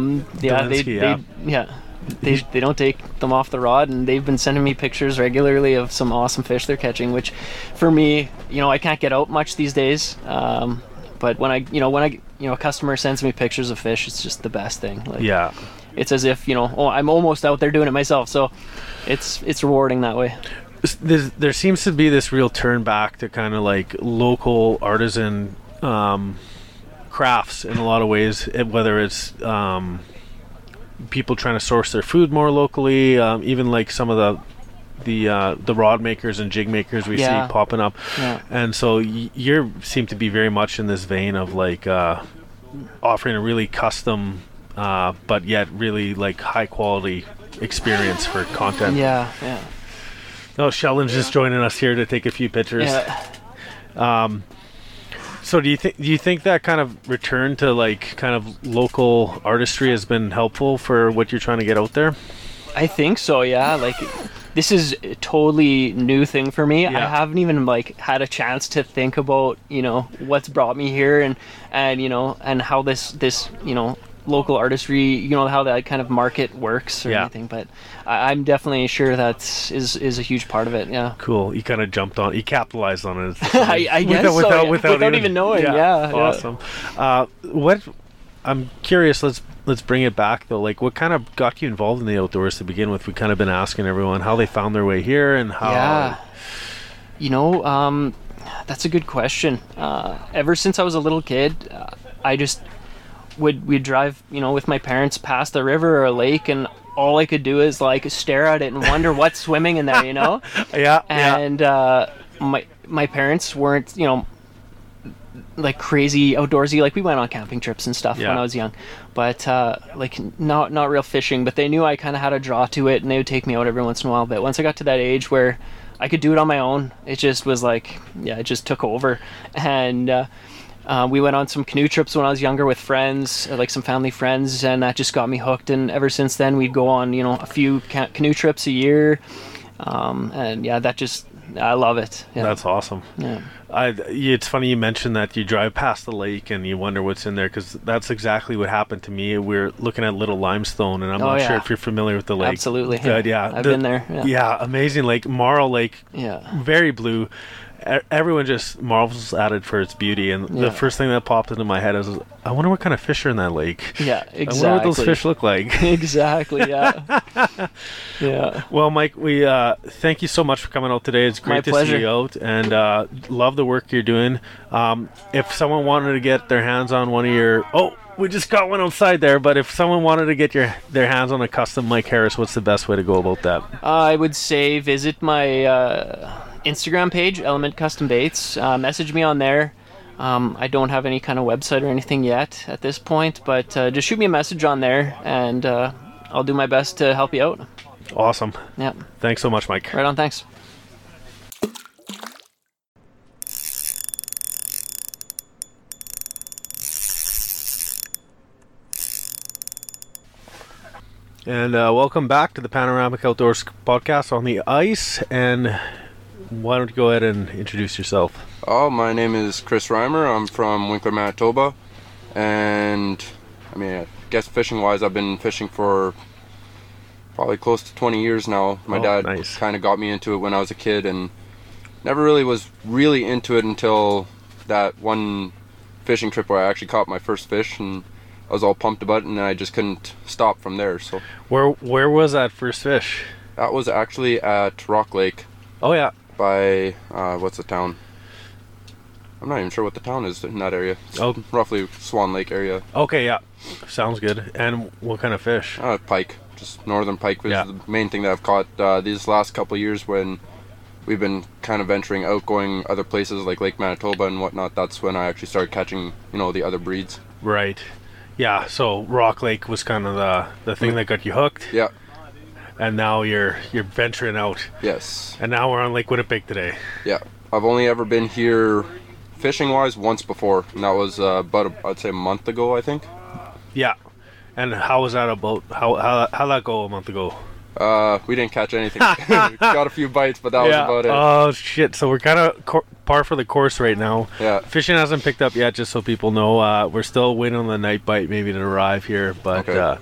They don't take them off the rod, and they've been sending me pictures regularly of some awesome fish they're catching, which for me, I can't get out much these days. But when a customer sends me pictures of fish, it's just the best thing. Like, it's as if, I'm almost out there doing it myself. So it's rewarding that way. There seems to be this real turn back to kind of like local artisan crafts in a lot of ways, whether it's people trying to source their food more locally, even like some of the rod makers and jig makers we see popping up. And so you seem to be very much in this vein of like offering a really custom but yet really like high quality experience for content. Oh, Sheldon's just joining us here to take a few pictures. So do you think that kind of return to like kind of local artistry has been helpful for what you're trying to get out there? I think so, yeah. Like, this is a totally new thing for me. I haven't even like had a chance to think about, what's brought me here and and how this local artistry, how that kind of market works or anything. But I'm definitely sure that is a huge part of it. Yeah. Cool. You kind of you capitalized on it. I guess without even knowing. Awesome. What I'm curious. Let's bring it back though. Like, what kind of got you involved in the outdoors to begin with? We kind of been asking everyone how they found their way here and how. That's a good question. Ever since I was a little kid, I just we'd drive, with my parents past a river or a lake, and all I could do is like stare at it and wonder what's swimming in there, And my parents weren't, like crazy outdoorsy. Like, we went on camping trips and stuff when I was young, but like not real fishing. But they knew I kind of had a draw to it, and they would take me out every once in a while. But once I got to that age where I could do it on my own, it just was like, it just took over. And we went on some canoe trips when I was younger with friends, like some family friends, and that just got me hooked. And ever since then, we'd go on, a few canoe trips a year. And I love it. Yeah. That's awesome. Yeah. It's funny you mentioned that you drive past the lake and you wonder what's in there, because that's exactly what happened to me. We're looking at Little Limestone, and I'm not sure if you're familiar with the lake. Absolutely. But I've been there. Yeah, amazing lake. Marl Lake. Yeah. Very blue. Everyone just marvels at it for its beauty, and the first thing that popped into my head is, I wonder what kind of fish are in that lake. Yeah, exactly. I wonder what those fish look like. Exactly, yeah. Yeah. Well, Mike, we thank you so much for coming out today. It's great to see you out, and love the work you're doing. If someone wanted to get their hands on one of your... Oh, we just got one outside there, but if someone wanted to get their hands on a custom Mike Harris, what's the best way to go about that? I would say visit my... Instagram page, Element Custom Baits. Message me on there. I don't have any kind of website or anything yet at this point, but just shoot me a message on there, and I'll do my best to help you out. Awesome. Yeah. Thanks so much, Mike. Right on. Thanks. And welcome back to the Panoramic Outdoors podcast on the ice. And why don't you go ahead and introduce yourself? Oh, my name is Chris Reimer. I'm from Winkler, Manitoba. And I guess fishing-wise, I've been fishing for probably close to 20 years now. My dad kind of got me into it when I was a kid, and never really was into it until that one fishing trip where I actually caught my first fish. And I was all pumped about it, and I just couldn't stop from there. So Where was that first fish? that was actually at Rock Lake Oh yeah. by what's the town? I'm not even sure what the town is in that area. It's Oh. roughly Swan Lake area. Okay, yeah. Sounds good. And what kind of fish? Pike, just northern pike was Yeah. the main thing that I've caught these last couple of years when we've been kind of venturing out, going other places like Lake Manitoba and whatnot. That's when I actually started catching, the other breeds. Right. Yeah, so Rock Lake was kind of the thing that got you hooked. Yeah. And now you're venturing out. Yes. And now we're on Lake Winnipeg today. Yeah. I've only ever been here fishing wise once before, and that was I'd say a month ago, I think. Yeah. And how was that about? How that go a month ago? We didn't catch anything. We got a few bites, but that was about it. Oh shit! So we're kind of par for the course right now. Yeah. Fishing hasn't picked up yet, just so people know. We're still waiting on the night bite maybe to arrive here, but Okay.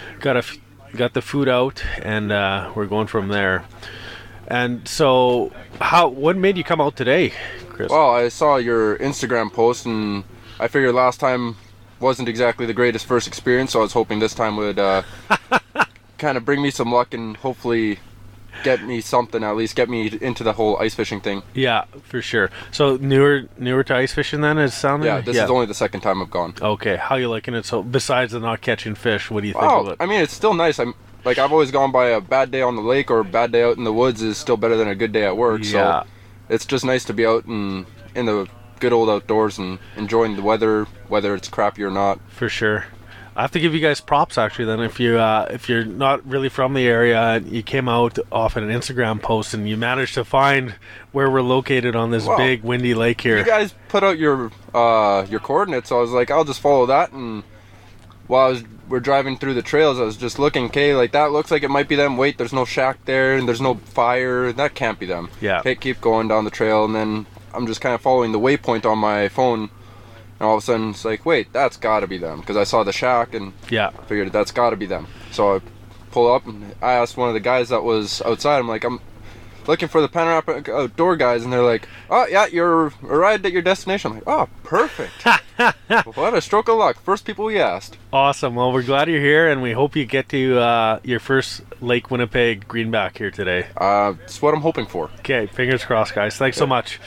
got the food out, and we're going from there. And so, what made you come out today, Chris? Well, I saw your Instagram post, and I figured last time wasn't exactly the greatest first experience, so I was hoping this time would kind of bring me some luck and hopefully get me something, at least get me into the whole ice fishing thing. Yeah, for sure. So newer to ice fishing then, is sounding? Yeah, this is only the second time I've gone. Okay, how you liking it? So besides the not catching fish, what do you think Wow, of it? I mean, it's still nice. I've always gone by a bad day on the lake or a bad day out in the woods is still better than a good day at work. Yeah. So it's just nice to be out in the good old outdoors and enjoying the weather, whether it's crappy or not. For sure. I have to give you guys props actually then if you're not really from the area and you came out off an Instagram post and you managed to find where we're located on this Well, big windy lake here. You guys put out your coordinates, so I was like, I'll just follow that. And while we're driving through the trails, I was just looking, okay, like that looks like it might be them. Wait, there's no shack there and there's no fire. That can't be them. Yeah. Okay, keep going down the trail, and then I'm just kind of following the waypoint on my phone. And all of a sudden, it's like, wait, that's got to be them. Because I saw the shack and Yeah. figured that's got to be them. So I pull up and I asked one of the guys that was outside, I'm like, I'm looking for the Panoramic Outdoor guys. And they're like, oh, yeah, you're arrived at your destination. I'm like, oh, perfect. What a stroke of luck. First people we asked. Awesome. Well, we're glad you're here and we hope you get to your first Lake Winnipeg greenback here today. It's what I'm hoping for. Okay, fingers crossed, guys. Thanks so much.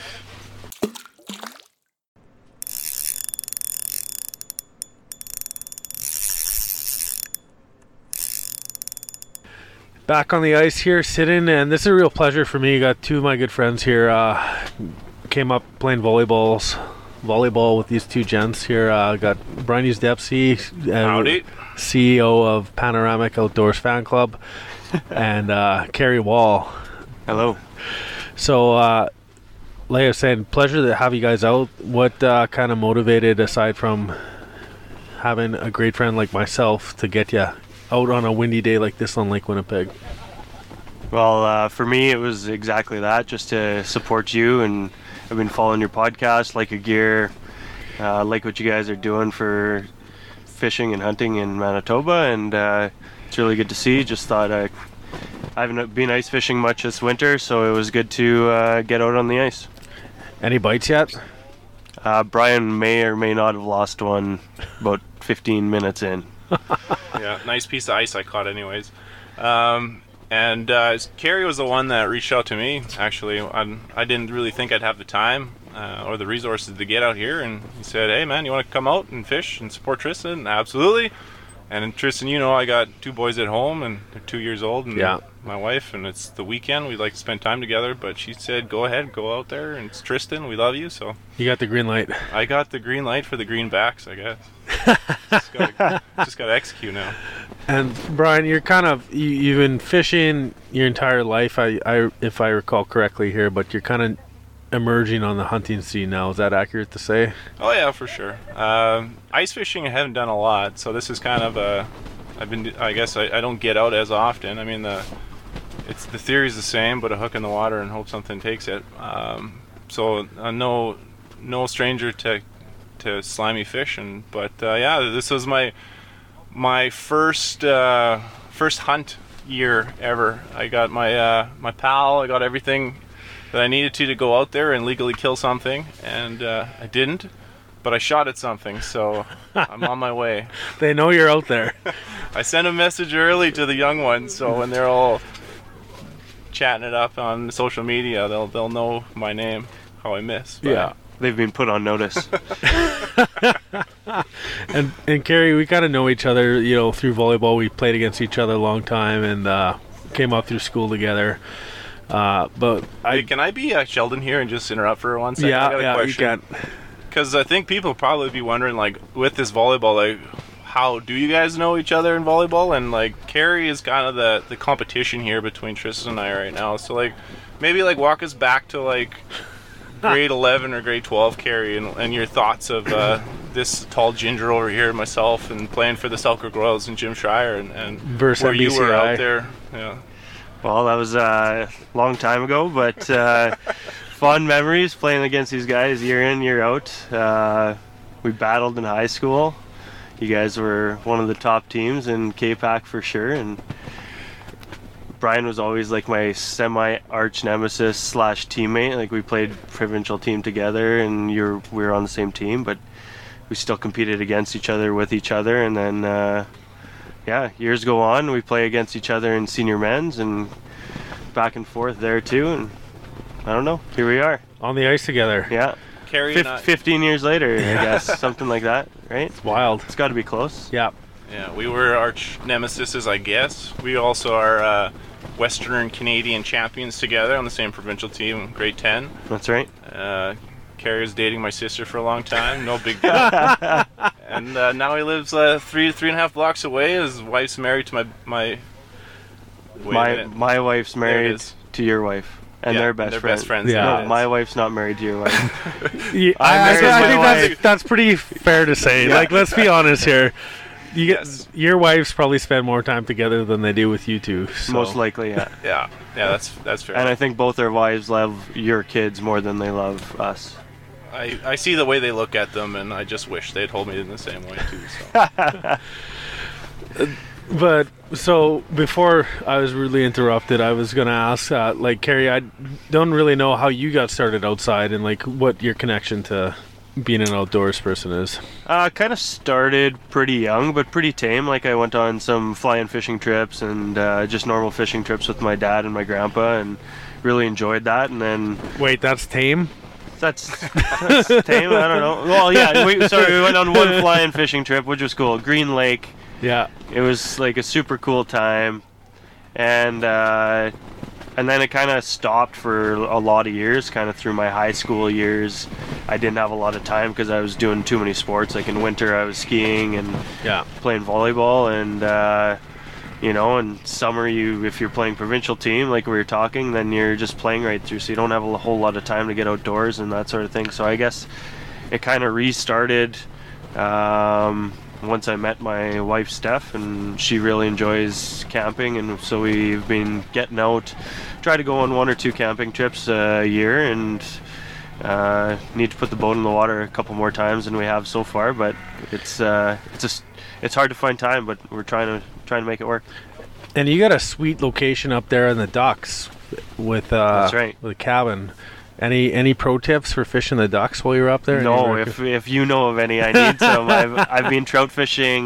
Back on the ice here, sitting, and this is a real pleasure for me. Got two of my good friends here. Came up playing volleyball with these two gents here. Got Brian Dempsey, Howdy. CEO of Panoramic Outdoors Fan Club, and Kerry Wall. Hello. So, like I was saying, pleasure to have you guys out. What kind of motivated, aside from having a great friend like myself, to get you out on a windy day like this on Lake Winnipeg? Well, for me, it was exactly that, just to support you. And I've been following your podcast, like your gear, like what you guys are doing for fishing and hunting in Manitoba. And it's really good to see. Just thought I haven't been ice fishing much this winter, so it was good to get out on the ice. Any bites yet? Brian may or may not have lost one about 15 minutes in. Yeah, nice piece of ice I caught anyways. And Kerry was the one that reached out to me, actually. I didn't really think I'd have the time or the resources to get out here, and he said, hey man, you want to come out and fish and support Tristan? Absolutely. And Tristan, I got two boys at home, and they're 2 years old, and my wife, and it's the weekend. We like to spend time together, but she said, go ahead, go out there, and it's Tristan, we love you, so. You got the green light. I got the green light for the greenbacks, I guess. just got to execute now. And Brian, you've been fishing your entire life, I if I recall correctly here, but you're kind of emerging on the hunting scene now. Is that accurate to say? Oh yeah, for sure. Ice fishing I haven't done a lot, so this is kind of I guess I don't get out as often. I mean the theory's the same, but a hook in the water and hope something takes it. So no stranger to slimy fishing, but this was my first hunt year ever. I got my pal. I got everything that I needed to go out there and legally kill something, and I didn't. but I shot at something, so I'm on my way. They know you're out there. I sent a message early to the young ones, so when they're all chatting it up on social media, they'll know my name, how I miss. But Yeah, they've been put on notice. And Carrie, we kind of know each other, you know, through volleyball. We played against each other a long time and came up through school together. But hey, can I be Sheldon here and just interrupt for 1 second? Yeah, I got a question. you can. Because I think people probably be wondering, like, with this volleyball, like, how do you guys know each other in volleyball? And, like, Carrie is kind of the competition here between Tristan and I right now. So, like, maybe, like, walk us back to, like, grade 11 or grade 12, Carrie, and your thoughts of this tall ginger over here, myself, and playing for the Selkirk Royals and Jim Schreier, and Versus where you were MBCI. out there. Yeah. Well, that was a long time ago, but fond memories playing against these guys year in, year out. We battled in high school. You guys were one of the top teams in K-Pac for sure, and Brian was always like my semi-arch nemesis / teammate. Like, we played provincial team together, and we were on the same team, but we still competed against each other with each other. And then years go on, we play against each other in senior men's and back and forth there too, and I don't know, here we are On the ice together. yeah Carrie and I, 15 years later, I guess. Something like that, right? It's wild. It's got to be close. Yeah. yeah, we were arch nemesis, I guess. We also are Western Canadian champions together on the same provincial team in grade 10. That's right. Carrie was dating my sister for a long time, no big deal. And now he lives 3.5 blocks away. His wife's married to my wait a minute. My wife's There it married is. to your wife, and Yeah, they're best they're friends. best friends. Yeah. There No, it my is. wife's not married to your wife. Yeah, I I married my think wife. that's pretty fair to say. Like, let's be honest here. Yes. Your wives probably spend more time together than they do with you two. So. Most likely, yeah. Yeah, that's fair. And I think both our wives love your kids more than they love us. I see the way they look at them, and I just wish they'd hold me in the same way too. So. But so before I was rudely interrupted, I was gonna ask, like, Carrie, I don't really know how you got started outside and like what your connection to being an outdoors person is. Kind of started pretty young, but pretty tame. Like, I went on some fly-in fishing trips and just normal fishing trips with my dad and my grandpa, and really enjoyed that. And then Wait, that's tame? that's tame. I don't know. Well, yeah. We went on one fly-in fishing trip, which was cool. Green Lake. Yeah. It was like a super cool time, and then it kind of stopped for a lot of years. Kind of through my high school years, I didn't have a lot of time because I was doing too many sports. Like, in winter, I was skiing and Yeah. playing volleyball, and in summer, if you're playing provincial team, like we were talking, then you're just playing right through, so you don't have a whole lot of time to get outdoors and that sort of thing. So I guess it kind of restarted once I met my wife Steph, and she really enjoys camping, and so we've been getting out, try to go on 1 or 2 camping trips a year, and need to put the boat in the water a couple more times than we have so far, but it's hard to find time, but we're trying to make it work. And you got a sweet location up there in the Ducks with That's right. with a cabin. Any pro tips for fishing the ducks while you're up there? No, if you know of any, I need some. I've been trout fishing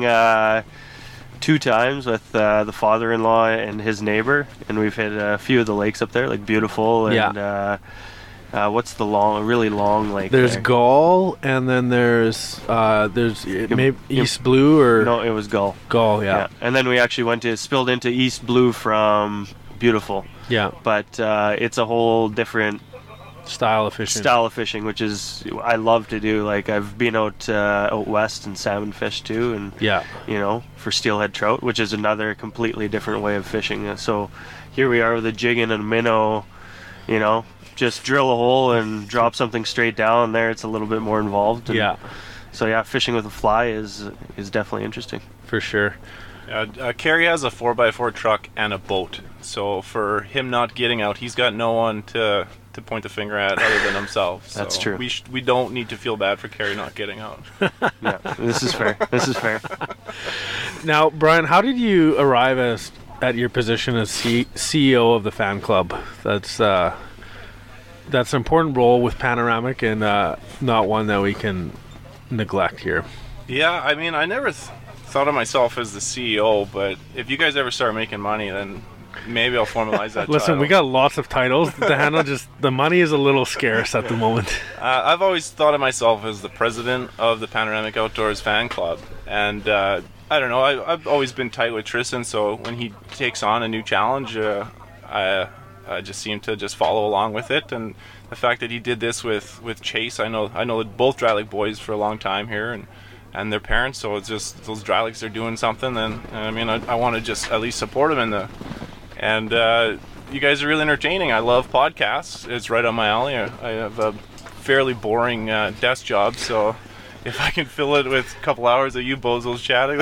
2 times with the father-in-law and his neighbor, and we've hit a few of the lakes up there, like Beautiful and what's the really long lake? There's there? Gull, and then there's maybe East Blue or No, it was Gull. Gull, yeah. And then we actually spilled into East Blue from Beautiful. Yeah. But it's a whole different style of fishing, which is I love to do. Like, I've been out west and salmon fish too, and for steelhead trout, which is another completely different way of fishing. So here we are with a jig and a minnow, just drill a hole and drop something straight down there. It's a little bit more involved. And so fishing with a fly is definitely interesting. For sure. Carrie has a 4x4 truck and a boat, so for him not getting out, he's got no one to point the finger at other than himself. So That's true. We don't need to feel bad for Carrie not getting out. Yeah, this is fair. Now, Brian, how did you arrive at your position as CEO of the fan club? That's an important role with Panoramic, and not one that we can neglect here. Yeah, I mean, I never thought of myself as the CEO, but if you guys ever start making money, then maybe I'll formalize that. Listen, title. we got lots of titles to handle. Just the money is a little scarce at the moment. I've always thought of myself as the president of the Panoramic Outdoors fan club, and I don't know. I've always been tight with Tristan, so when he takes on a new challenge, I just seem to just follow along with it. And the fact that he did this with Chase, I know both Dry Lake boys for a long time here, and their parents. So it's just those Dry Lakes are doing something. And I mean, I want to just at least support them in the. And you guys are really entertaining. I love podcasts. It's right up my alley. I have a fairly boring desk job, so if I can fill it with a couple hours of you bozos chatting,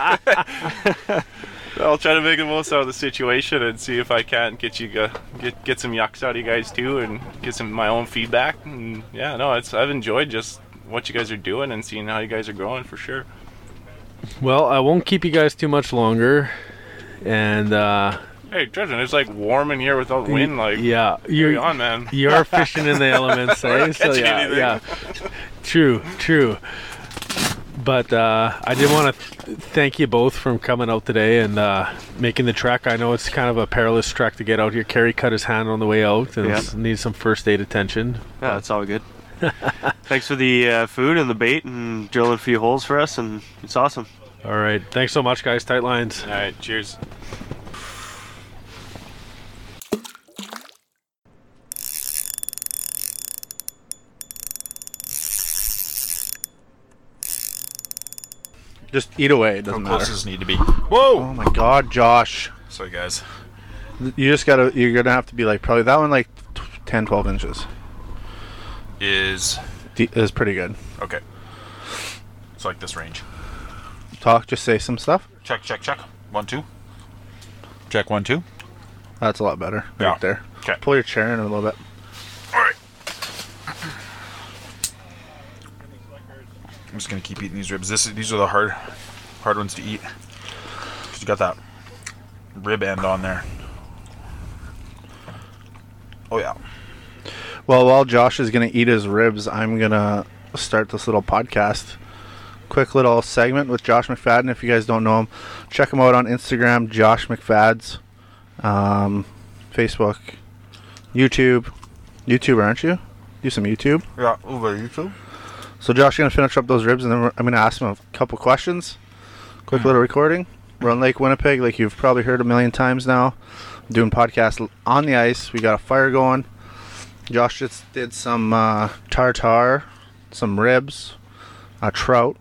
I'll try to make the most out of the situation and see if I can get some yucks out of you guys too, and get some of my own feedback. And yeah, no, I've enjoyed just what you guys are doing and seeing how you guys are growing for sure. Well, I won't keep you guys too much longer, and hey, Tristan, it's like warm in here without wind. Like, yeah, you're on, man. You're fishing in the elements, eh? So yeah, true. But I did want to thank you both for coming out today and making the trek. I know it's kind of a perilous trek to get out here. Kerry cut his hand on the way out and needs some first aid attention. Yeah, that's all good. Thanks for the food and the bait and drilling a few holes for us, and it's awesome. All right, thanks so much, guys. Tight lines. All right, cheers. Just eat away. It doesn't matter. How close does it need to be? Whoa! Oh my God, Josh. Sorry, guys. You're gonna have to be like probably that one like 10, 12 inches. Is pretty good. Okay. It's like this range. Just say some stuff. Check. 1, 2. Check 1, 2. That's a lot better. Yeah. Right there. Okay. Pull your chair in a little bit. All right. I'm just gonna keep eating these ribs. These are the hard ones to eat. 'Cause you got that rib end on there. Oh yeah. Well, while Josh is gonna eat his ribs, I'm gonna start this little podcast. Quick little segment with Josh McFadden. If you guys don't know him, check him out on Instagram, Josh McFads, Facebook, YouTube. YouTuber, aren't you? Do some YouTube. Yeah, over YouTube. So Josh is going to finish up those ribs, and then I'm going to ask him a couple questions. Quick little recording. We're on Lake Winnipeg, like you've probably heard a million times now. I'm doing podcasts on the ice. We got a fire going. Josh just did some tartare, some ribs, a trout.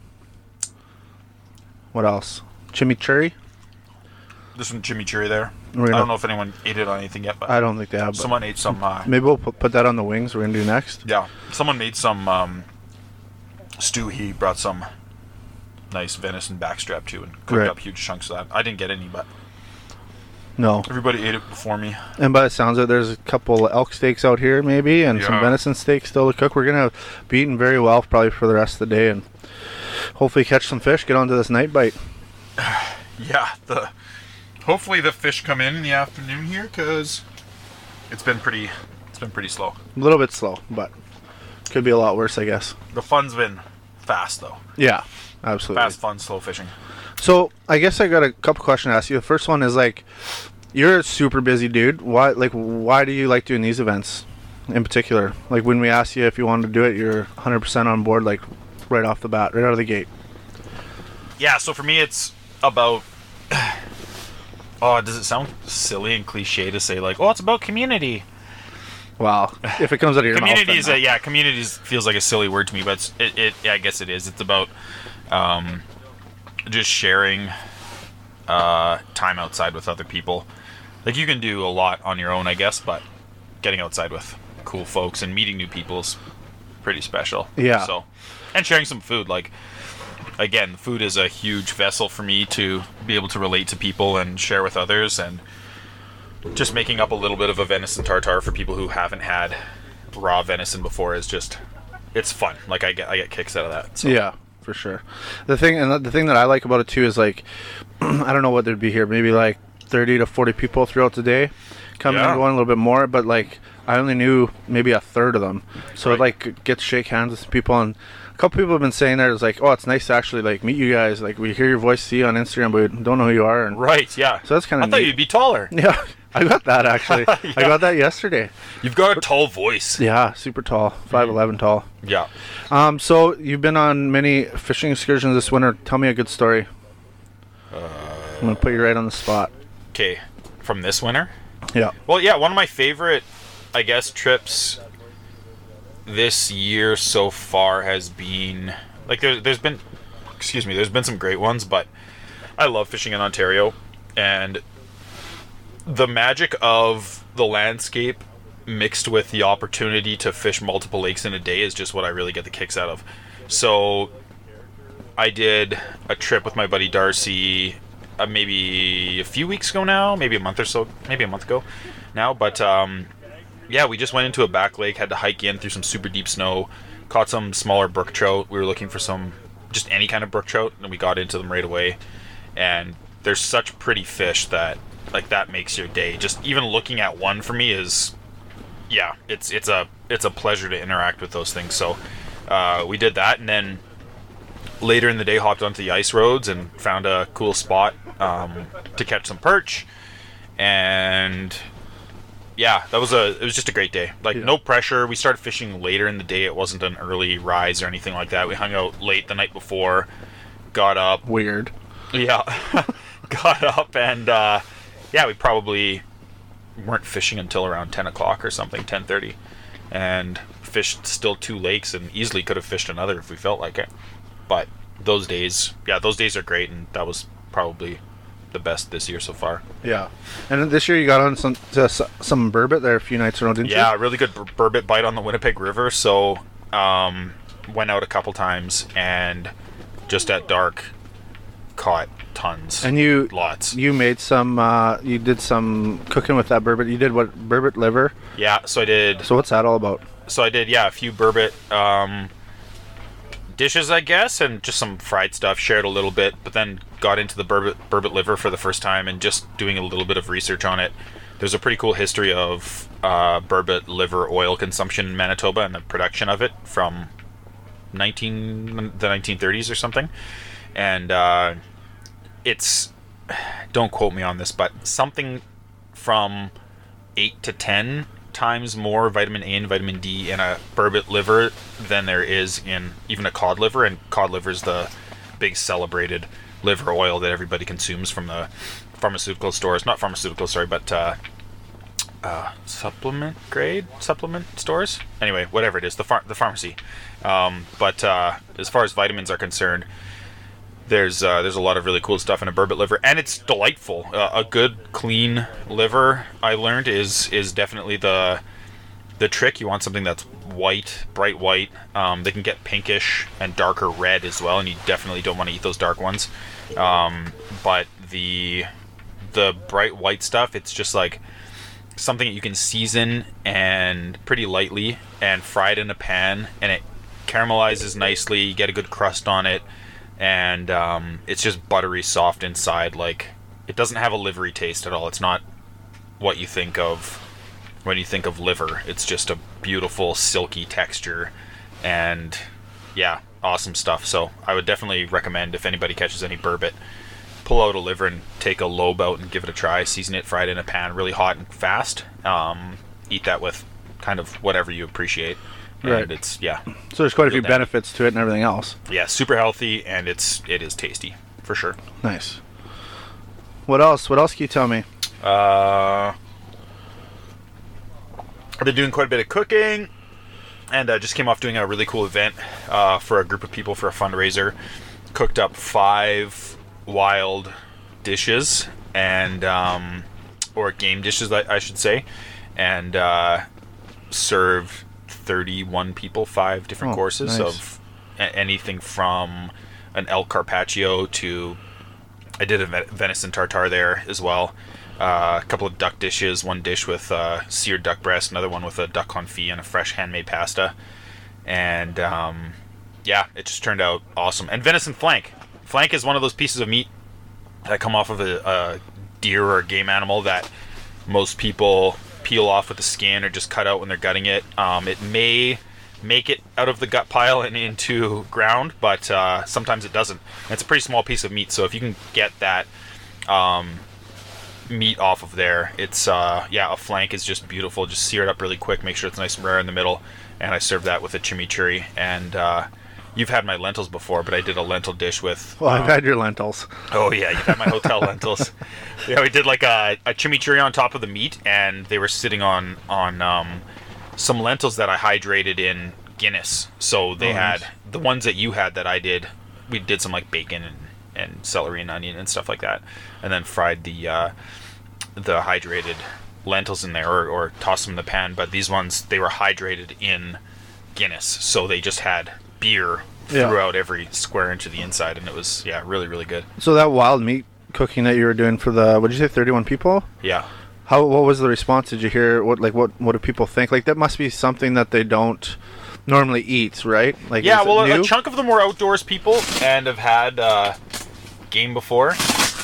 What else? Chimichurri. There's some chimichurri there. I don't know if anyone ate it on anything yet, but I don't think they have. Someone ate some. Maybe we'll put that on the wings. We're going to do next. Yeah, someone made some stew. He brought some nice venison backstrap too, and cooked up huge chunks of that. I didn't get any, but no, everybody ate it before me. And by the sounds of it, there's a couple elk steaks out here, maybe, and some venison steaks still to cook. We're gonna be eating very well probably for the rest of the day, and hopefully catch some fish. Get onto this night bite. Yeah, hopefully the fish come in the afternoon here, because it's been pretty slow. A little bit slow, but could be a lot worse, I guess. The fun's been fast though. Yeah, absolutely. Fast, fun, slow fishing. So I guess I got a couple questions to ask you. The first one is like, you're a super busy dude. Why do you like doing these events in particular? Like when we asked you if you wanted to do it, you're 100% on board, like right off the bat, right out of the gate. Yeah, so for me it's about oh, does it sound silly and cliche to say like, oh, it's about community? Well, if it comes out of your mouth, community feels like a silly word to me, but I guess it is. It's about just sharing time outside with other people. Like you can do a lot on your own, I guess, but getting outside with cool folks and meeting new people is pretty special. Yeah. So, and sharing some food, like. Again, food is a huge vessel for me to be able to relate to people and share with others, and just making up a little bit of a venison tartare for people who haven't had raw venison before is just, it's fun. Like I get kicks out of that. So. Yeah, for sure. The thing that I like about it too is like, I don't know what there'd be here, maybe like 30 to 40 people throughout the day coming and going, a little bit more, but like I only knew maybe a third of them. So it like get to shake hands with some people, and a couple people have been saying that it's like, oh, it's nice to actually like meet you guys. Like we hear your voice, see you on Instagram, but we don't know who you are. And right, yeah. So that's kind of. I thought you'd be taller. Yeah, I got that actually. Yeah. I got that yesterday. You've got a tall voice. Yeah, super tall, 5'11" tall. Yeah. So you've been on many fishing excursions this winter. Tell me a good story. I'm gonna put you right on the spot. Okay, from this winter. Yeah. Well, yeah, one of my favorite, I guess, trips this year so far has been like there's been some great ones, but I love fishing in Ontario, and the magic of the landscape mixed with the opportunity to fish multiple lakes in a day is just what I really get the kicks out of. So I did a trip with my buddy Darcy maybe a few weeks ago now, maybe a month ago now, but yeah, we just went into a back lake, had to hike in through some super deep snow, caught some smaller brook trout. We were looking for just any kind of brook trout, and we got into them right away. And there's such pretty fish that like that makes your day. Just even looking at one for me is, yeah, it's a pleasure to interact with those things. So we did that, and then later in the day hopped onto the ice roads and found a cool spot to catch some perch. And yeah, it was just a great day. Like, no pressure. We started fishing later in the day. It wasn't an early rise or anything like that. We hung out late the night before, got up. Weird. Yeah. Got up and, yeah, we probably weren't fishing until around 10 o'clock or something, 10:30. And fished still 2 lakes and easily could have fished another if we felt like it. But those days are great, and that was probably the best this year so far. Yeah. And this year you got on some burbot there a few nights ago, didn't you? Yeah, really good burbot bite on the Winnipeg River. So went out a couple times and just at dark caught tons. And lots. You made some you did some cooking with that burbot. You did what, burbot liver? Yeah, so I did. So what's that all about? So I did, yeah, a few burbot dishes, I guess, and just some fried stuff. Shared a little bit, but then got into the burbot liver for the first time and just doing a little bit of research on it. There's a pretty cool history of burbot liver oil consumption in Manitoba and the production of it from the 1930s or something. And it's, don't quote me on this, but something from 8 to 10 times more vitamin A and vitamin D in a burbot liver than there is in even a cod liver, and cod liver is the big celebrated liver oil that everybody consumes from the pharmaceutical stores. Not pharmaceutical, sorry, but supplement stores. Anyway, whatever it is, the pharmacy. But as far as vitamins are concerned, there's a lot of really cool stuff in a burbot liver, and it's delightful. A good clean liver, I learned, is definitely the trick. You want something that's white, bright white. They can get pinkish and darker red as well, and you definitely don't want to eat those dark ones. But the bright white stuff, it's just like something that you can season and pretty lightly and fry it in a pan, and it caramelizes nicely. You get a good crust on it. And it's just buttery soft inside. Like, it doesn't have a livery taste at all. It's not what you think of when you think of liver. It's just a beautiful silky texture, and yeah, awesome stuff. So I would definitely recommend, if anybody catches any burbot, pull out a liver and take a lobe out and give it a try. Season it, fry it in a pan really hot and fast. Eat that with kind of whatever you appreciate. Right. And it's, yeah. So there's quite a few benefits to it and everything else. Yeah, super healthy, and it is tasty, for sure. Nice. What else? What else can you tell me? I've been doing quite a bit of cooking, and just came off doing a really cool event for a group of people for a fundraiser. Cooked up 5 wild dishes, and or game dishes, I should say, and served 31 people 5 different courses. Nice. Of anything from an elk carpaccio to, I did a venison tartare there as well, a couple of duck dishes, one dish with seared duck breast, another one with a duck confit and a fresh handmade pasta, and yeah, it just turned out awesome. And venison flank is one of those pieces of meat that come off of a deer or a game animal that most people peel off with the skin or just cut out when they're gutting it. It may make it out of the gut pile and into ground, but sometimes it doesn't. And it's a pretty small piece of meat, so if you can get that meat off of there, it's a flank is just beautiful. Just sear it up really quick, make sure it's nice and rare in the middle, and I serve that with a chimichurri. And you've had my lentils before, but I did a lentil dish with... Well, I've had your lentils. Oh, yeah, you've had my hotel lentils. Yeah, we did like a chimichurri on top of the meat, and they were sitting on some lentils that I hydrated in Guinness. So they had the ones that you had that I did. We did some like bacon and celery and onion and stuff like that, and then fried the hydrated lentils in there, or tossed them in the pan. But these ones, they were hydrated in Guinness, so they just had beer throughout every square inch of the inside, and it was really, really good. So that wild meat cooking that you were doing for the, what did you say, 31 people? Yeah. What was the response? Did you hear what do people think? Like, that must be something that they don't normally eat, right? Like, yeah, well, a chunk of them were outdoors people and have had game before.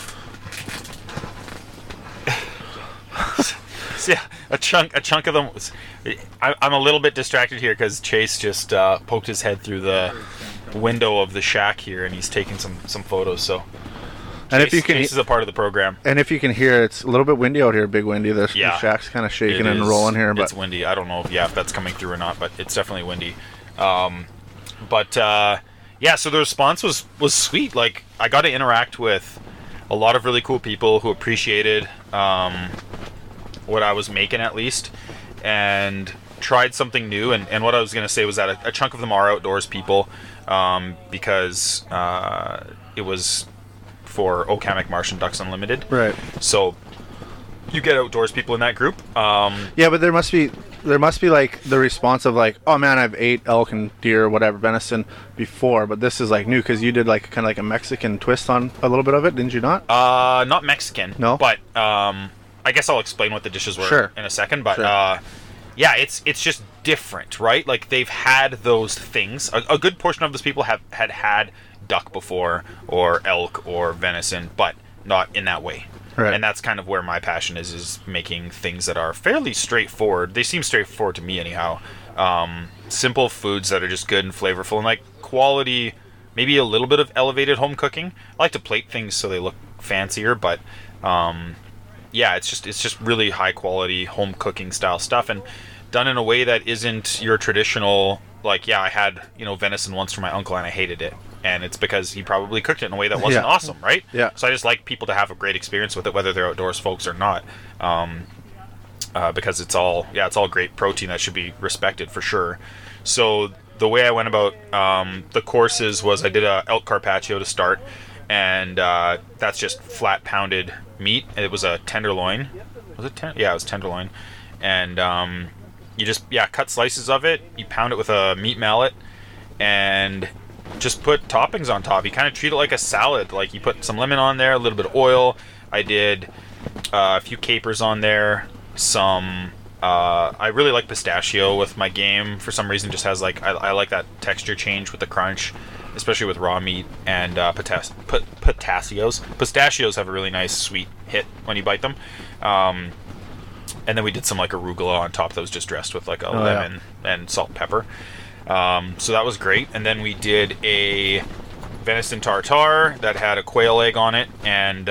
So, yeah, a chunk of them was, I'm a little bit distracted here because Chase just poked his head through the window of the shack here, and he's taking some photos. So, and if you can, Chase is a part of the program. And if you can hear, it's a little bit windy out here, big windy. The shack's kind of shaking and rolling here, but it's windy. I don't know if that's coming through or not, but it's definitely windy. So the response was sweet. Like, I got to interact with a lot of really cool people who appreciated what I was making, at least, and tried something new. And what I was going to say was that a chunk of them are outdoors people, because it was for Okamic Marsh and Ducks Unlimited. Right. So you get outdoors people in that group. Yeah, but there must be like the response of like, oh man, I've ate elk and deer or whatever, venison before, but this is like new because you did like kind of like a Mexican twist on a little bit of it, didn't you not? Not Mexican. No. But I guess I'll explain what the dishes were in a second. But yeah, it's just different, right? Like, they've had those things. A good portion of those people had duck before, or elk or venison, but not in that way. Right. And that's kind of where my passion is making things that are fairly straightforward. They seem straightforward to me anyhow. Simple foods that are just good and flavorful, and like quality, maybe a little bit of elevated home cooking. I like to plate things so they look fancier, but yeah, it's just really high quality home cooking style stuff, and done in a way that isn't your traditional, like, yeah, I had venison once from my uncle and I hated it. And it's because he probably cooked it in a way that wasn't awesome, right? Yeah. So I just like people to have a great experience with it, whether they're outdoors folks or not, because it's all great protein that should be respected for sure. So the way I went about the courses was I did a elk carpaccio to start, and that's just flat pounded meat. It was a tenderloin. Was it Yeah, it was tenderloin, and you just cut slices of it. You pound it with a meat mallet, and just put toppings on top. You kind of treat it like a salad. Like, you put some lemon on there, a little bit of oil. I did a few capers on there. Some I really like pistachio with my game. For some reason, just has like, I like that texture change with the crunch, especially with raw meat. And pistachios have a really nice sweet hit when you bite them. And then we did some like arugula on top that was just dressed with like a lemon and salt and pepper. So that was great. And then we did a venison tartare that had a quail egg on it, and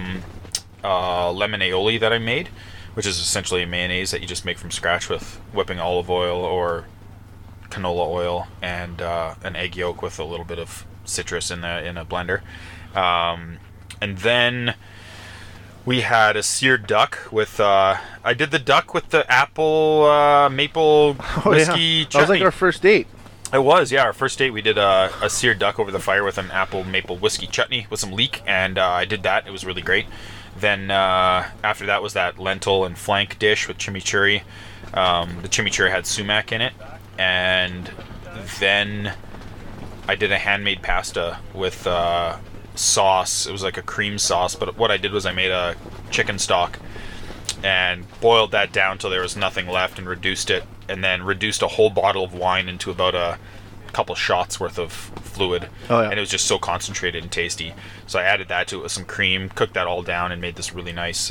lemon aioli that I made, which is essentially a mayonnaise that you just make from scratch with whipping olive oil or canola oil and an egg yolk with a little bit of citrus in a blender. And then we had a seared duck with I did the duck with the apple maple whiskey chutney. That was like our first date. It was, yeah. Our first date, we did a seared duck over the fire with an apple maple whiskey chutney with some leek, and I did that. It was really great. Then after that was that lentil and flank dish with chimichurri. The chimichurri had sumac in it, and then I did a handmade pasta with sauce. It was like a cream sauce, but what I did was I made a chicken stock and boiled that down till there was nothing left, and reduced it, and then reduced a whole bottle of wine into about a couple shots worth of fluid. And it was just so concentrated and tasty. So I added that to it with some cream, cooked that all down, and made this really nice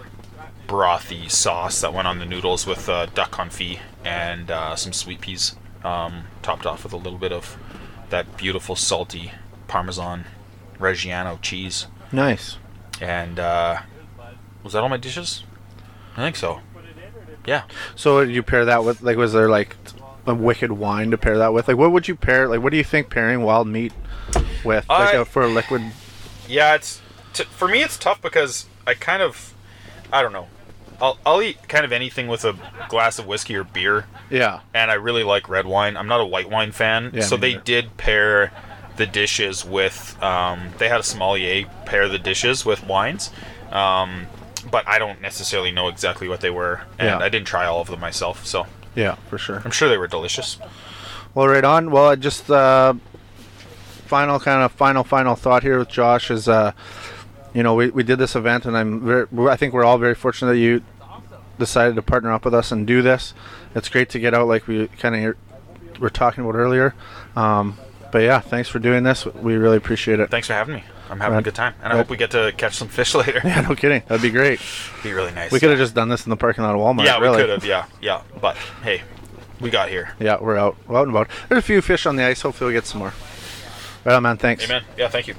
brothy sauce that went on the noodles with duck confit and some sweet peas. topped off with a little bit of that beautiful salty Parmesan Reggiano cheese. Nice. And was that all my dishes? I think so. Yeah. So did you pair that with, like, was there like a wicked wine to pair that with? Like, what would you pair? Like, what do you think pairing wild meat with, like, for a liquid? Yeah, for me it's tough because I don't know. I'll eat kind of anything with a glass of whiskey or beer. Yeah. And I really like red wine. I'm not a white wine fan. Yeah, so they did pair the dishes with, they had a sommelier pair the dishes with wines. But I don't necessarily know exactly what they were. And I didn't try all of them myself, so. Yeah, for sure. I'm sure they were delicious. Well, right on. Well, just final thought here with Josh is, you know, we did this event, and I think we're all very fortunate that you decided to partner up with us and do this. It's great to get out, like we kind of were talking about earlier. But yeah, thanks for doing this. We really appreciate it. Thanks for having me. I'm having a good time, and I hope we get to catch some fish later. Yeah, no kidding. That'd be great. Be really nice. We could have just done this in the parking lot of Walmart. Yeah, really. we could have. Yeah. But hey, we got here. Yeah, we're out and about. There's a few fish on the ice. Hopefully, we'll get some more. Right on, man. Thanks. Amen. Yeah, thank you.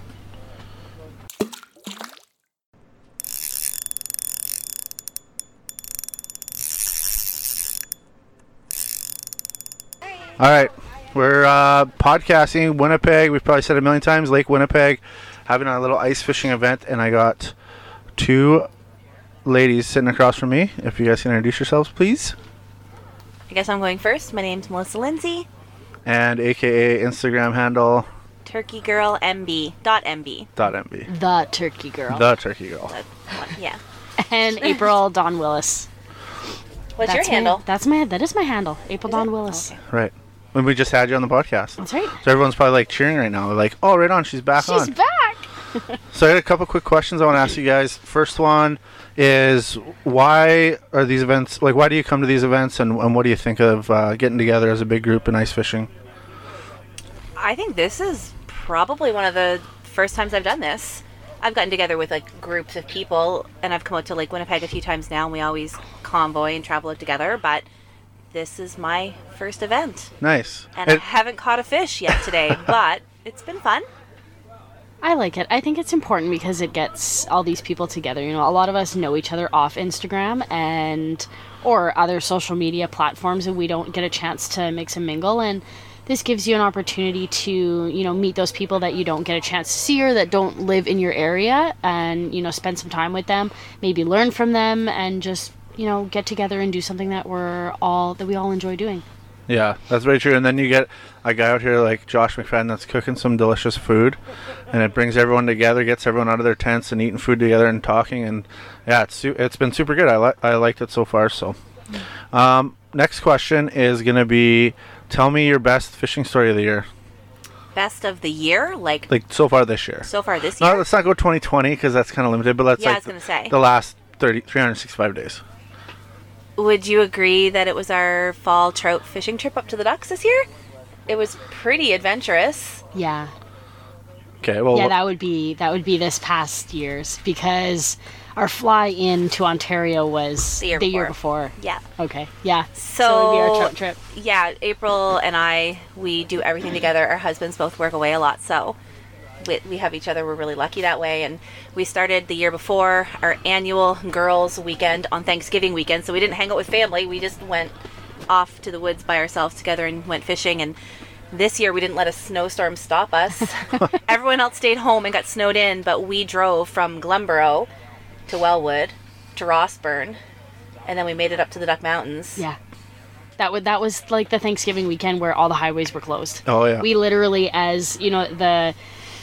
All right, we're podcasting Winnipeg. We've probably said it a million times. Lake Winnipeg, having a little ice fishing event, and I got two ladies sitting across from me. If you guys can introduce yourselves, please. I guess I'm going first. My name's Melissa Lindsay. And AKA Instagram handle turkeygirlmb.mb. The Turkey Girl. The Turkey Girl. Yeah. And April Dawn Willis. What's your handle? That is my handle. April Dawn Willis. Okay. Right. When we just had you on the podcast. That's right. So everyone's probably like cheering right now. They're like, oh, right on, she's back on. She's back. So I got a couple quick questions I want to ask you guys. First one is, why are these events, like, why do you come to these events, and what do you think of getting together as a big group and ice fishing? I think this is probably one of the first times I've done this. I've gotten together with like groups of people, and I've come out to Lake Winnipeg a few times now, and we always convoy and travel together, but this is my first event. Nice. And I haven't caught a fish yet today, but it's been fun. I like it. I think it's important because it gets all these people together. You know, a lot of us know each other off Instagram or other social media platforms, and we don't get a chance to mix and mingle. And this gives you an opportunity to, you know, meet those people that you don't get a chance to see or that don't live in your area, and, you know, spend some time with them, maybe learn from them, and just, you know, get together and do something that we all enjoy doing. Yeah, that's very true. And then you get a guy out here like Josh McFadden that's cooking some delicious food, and it brings everyone together, gets everyone out of their tents and eating food together and talking. And yeah, it's been super good. I liked it so far. So, next question is gonna be, tell me your best fishing story of the year. Best of the year, like so far this year. So far this year. No, let's not go 2020 because that's kind of limited. But let's I was gonna say the last 365 days. Would you agree that it was our fall trout fishing trip up to the Ducks this year? It was pretty adventurous. Yeah. Okay, well, yeah, that would be this past year's, because our fly in to Ontario was the year before. Yeah. Okay. Yeah. So it would be our trout trip. Yeah, April and we do everything together. Our husbands both work away a lot, so we have each other. We're really lucky that way. And we started the year before our annual girls weekend on Thanksgiving weekend, so we didn't hang out with family. We just went off to the woods by ourselves together and went fishing. And this year we didn't let a snowstorm stop us. Everyone else stayed home and got snowed in, but we drove from Glenborough to Wellwood to Rossburn, and then we made it up to the Duck Mountains. Yeah. That was like the Thanksgiving weekend where all the highways were closed. Oh yeah. We literally, as you know, the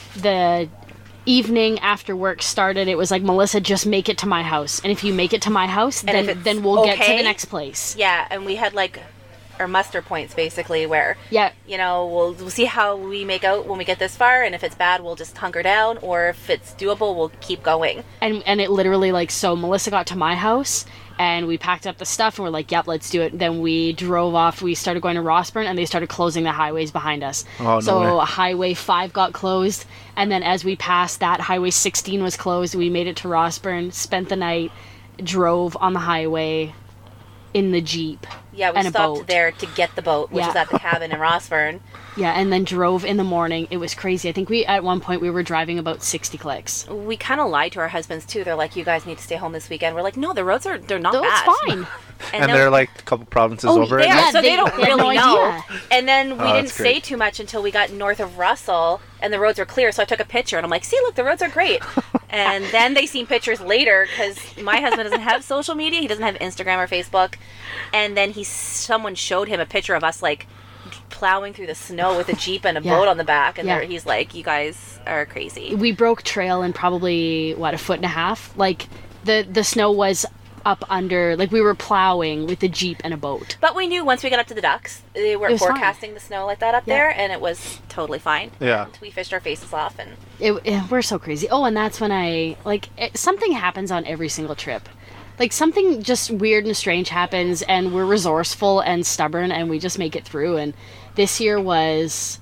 evening after work started, it was like, Melissa, just make it to my house, and if you make it to my house, then we'll get to the next place. Yeah, and we had like our muster points basically, where you know, we'll see how we make out when we get this far, and if it's bad we'll just hunker down, or if it's doable we'll keep going. And it literally, like, so Melissa got to my house and we packed up the stuff and we're like, yep, let's do it. Then we drove off. We started going to Rossburn, and they started closing the highways behind us. Oh, so no way. Highway 5 got closed, and then as we passed that, Highway 16 was closed. We made it to Rossburn, spent the night, drove on the highway in the Jeep. Yeah, we and stopped a boat. there to get the boat, which Yeah. is at the cabin in Rossburn. Yeah, and then drove in the morning. It was crazy. I think at one point we were driving about 60 clicks. We kind of lied to our husbands too. They're like, "You guys need to stay home this weekend." We're like, "No, the roads they're not No, it's bad." fine. And then- they're like a couple provinces Oh, over. they it. are, so they don't they had really no know. idea. And then we Oh, didn't that's say great. too much until we got north of Russell, and the roads were clear. So I took a picture, and I'm like, "See, look, the roads are great." And then they seen pictures later because my husband doesn't have social media. He doesn't have Instagram or Facebook. And then someone showed him a picture of us like plowing through the snow with a Jeep and a Yeah. boat on the back, and Yeah. he's like, "You guys are crazy." We broke trail in probably, a foot and a half? Like, the snow was up under, like, we were plowing with a Jeep and a boat. But we knew once we got up to the Ducks, they It weren't was fine. forecasting the snow like that up Yeah. there, and it was totally fine. Yeah. And we fished our faces off, and We're so crazy. Oh, and that's when something happens on every single trip. Like, something just weird and strange happens, and we're resourceful and stubborn, and we just make it through. And this year was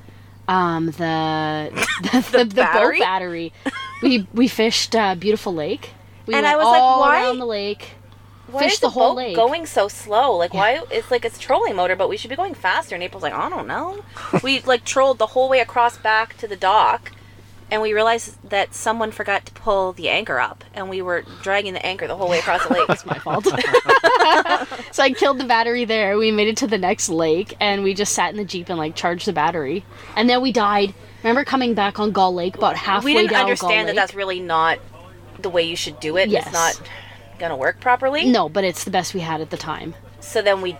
the boat battery? battery. We fished Beautiful Lake. We And went I was like, all why- around the lake. why Fished is the the whole boat lake. going so slow? Like, why? It's like it's trolling motor, but we should be going faster. And April's like, I don't know. We like trolled the whole way across back to the dock, and we realized that someone forgot to pull the anchor up, and we were dragging the anchor the whole way across the lake. It's my fault. So I killed the battery there. We made it to the next lake, and we just sat in the Jeep and like charged the battery. And then we died. Remember coming back on Gull Lake about halfway We didn't down understand Gull that Lake? that's really not the way you should do it. Yes. It's not gonna work properly. No, but it's the best we had at the time. So then we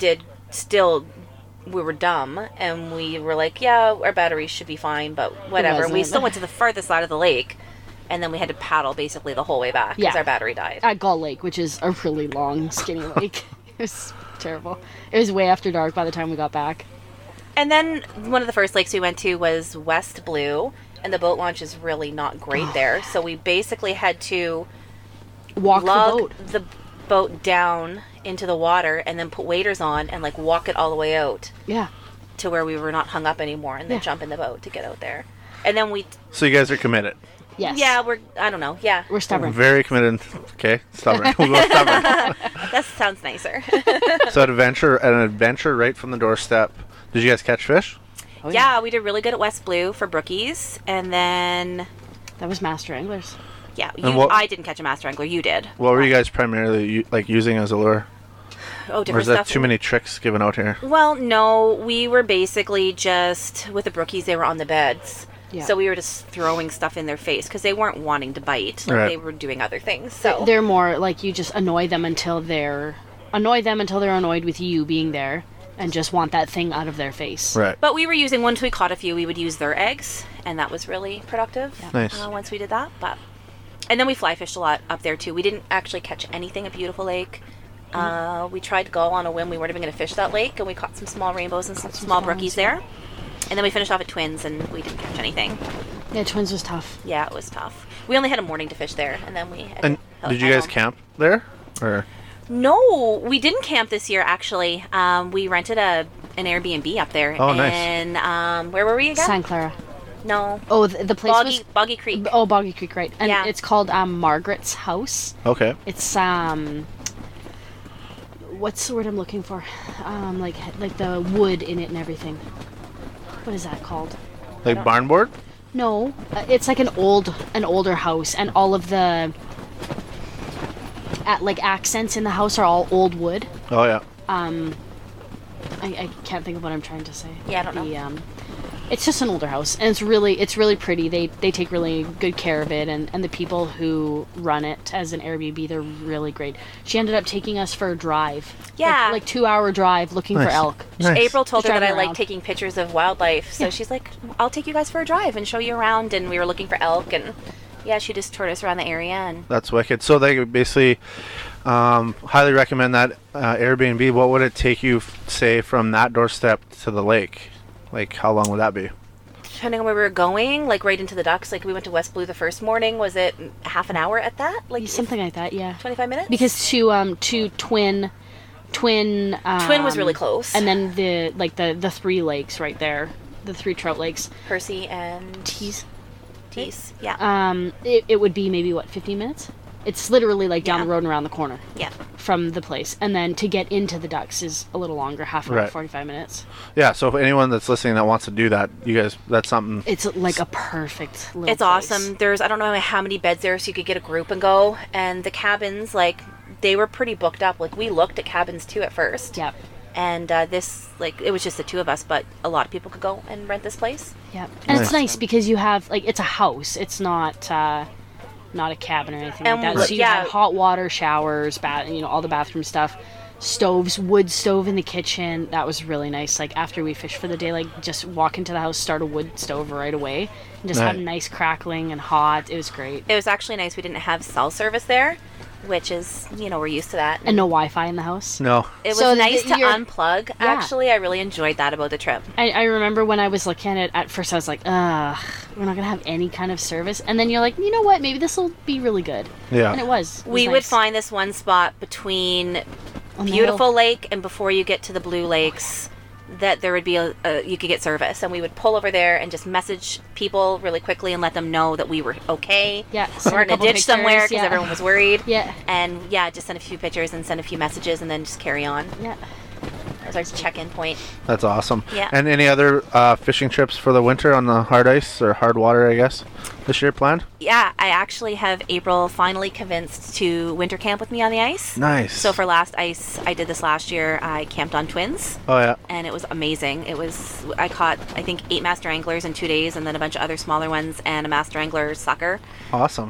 were dumb, and we were like, yeah, our batteries should be fine, but whatever. And we wasn't. still went to the farthest side of the lake, and then we had to paddle basically the whole way back because Yeah. our battery died. At Gull Lake, which is a really long, skinny lake. It was terrible. It was way after dark by the time we got back. And then one of the first lakes we went to was West Blue, and the boat launch is really not great there. So we basically had to Walk the lug boat. the boat down into the water and then put waders on and like walk it all the way out Yeah. to where we were not hung up anymore, and then Yeah. jump in the boat to get out there. And then we So you guys are committed. Yes. Yeah, I don't know. Yeah. We're stubborn. Very committed. Okay, stubborn. We'll go stubborn. That sounds nicer. So an adventure right from the doorstep. Did you guys catch fish? Oh, yeah, we did really good at West Blue for brookies, and then that was Master Anglers. Yeah, And what- I didn't catch a master angler. You did. What were you guys primarily using as a lure? Oh, Or different is that stuff. too many tricks given out here? Well, no, we were basically just with the brookies. They were on the beds, Yeah. so we were just throwing stuff in their face because they weren't wanting to bite. Like, Right. They were doing other things. So They're more like you just annoy them until they're annoyed with you being there and just want that thing out of their face. Right. But we were using, once we caught a few, we would use their eggs, and that was really productive. Nice. Once we did that, and then we fly fished a lot up there too. We didn't actually catch anything at Beautiful Lake. We tried Gull on a whim. We weren't even going to fish that lake, and we caught some small rainbows and some small brookies there. And then we finished off at Twins, and we didn't catch anything. Yeah, Twins was tough. Yeah, it was tough. We only had a morning to fish there, and then we had And to did you head guys home. camp there? Or No, we didn't camp this year. Actually, we rented an Airbnb up there. Oh, nice. And where were we again? Santa Clara. No. Oh, the place was Boggy Creek. Oh, Boggy Creek, right? And Yeah. it's called Margaret's House. Okay. It's what's the word I'm looking for? Like the wood in it and everything. What is that called? like barn board? No, it's like an older house, and all of the accents in the house are all old wood. Oh yeah. I can't think of what I'm trying to say. Yeah, I don't know. It's just an older house, and it's really pretty. They take really good care of it, and the people who run it as an Airbnb, they're really great. She ended up taking us for a drive. Yeah. Like 2-hour drive looking for Nice. elk. April told Just her that I driving like around. taking pictures of wildlife, so she's like, "I'll take you guys for a drive and show you around." And we were looking for elk, and yeah, she just toured us around the area. And That's wicked. So they basically highly recommend that Airbnb. What would it take you, say, from that doorstep to the lake? Like, how long would that be? depending on where we were going, like right into the Ducks, like we went to West Blue the first morning. Was it half an hour at that? Like something like that, yeah. 25 minutes. Because to Twin was really close. and then the three lakes right there, the three trout lakes, Percy and Tees. Yeah. It would be maybe 15 minutes. It's literally like down the road and around the corner. Yeah. from the place, and then to get into the ducks is a little longer, half an hour, Right. 45 minutes. Yeah, so if anyone that's listening that wants to do that, you guys, that's something. It's like a perfect little It's place. awesome. There's, I don't know how many beds there, so you could get a group and go. And the cabins, like, they were pretty booked up. Like, we looked at cabins too at first. Yep. And this, like, it was just the two of us, but a lot of people could go and rent this place. Yep. And it's nice because you have, like, it's a house. It's not not a cabin or anything And like that. So you yeah. have hot water, showers, all the bathroom stuff, stoves, wood stove in the kitchen. That was really nice. Like, after we fished for the day, like, just walk into the house, start a wood stove right away, and just have nice crackling and hot. It was great. It was actually nice. We didn't have cell service there, which is, we're used to that. And no Wi-Fi in the house. No. It was So nice to you're- unplug. Yeah. Actually, I really enjoyed that about the trip. I remember when I was looking at first I was like, ugh, we're not going to have any kind of service. And then you're like, you know what? Maybe this will be really good. Yeah. And it was. We would nice. find this one spot between On the Beautiful hill. Lake and before you get to the Blue Lakes that there would be you could get service, and we would pull over there and just message people really quickly and let them know that we were okay. Yeah, we send a weren't in a couple ditch somewhere pictures, because yeah. everyone was worried. Yeah. And yeah, just send a few pictures and send a few messages and then just carry on. Yeah. That was our check-in point. That's awesome. Yeah. And any other fishing trips for the winter on the hard ice or hard water, I guess, this year planned? Yeah, I actually have April finally convinced to winter camp with me on the ice. Nice. So for last ice, I did this last year. I camped on Twins. Oh, yeah. And it was amazing. I caught, I think, 8 master anglers in 2 days, and then a bunch of other smaller ones, and a master angler sucker. Awesome.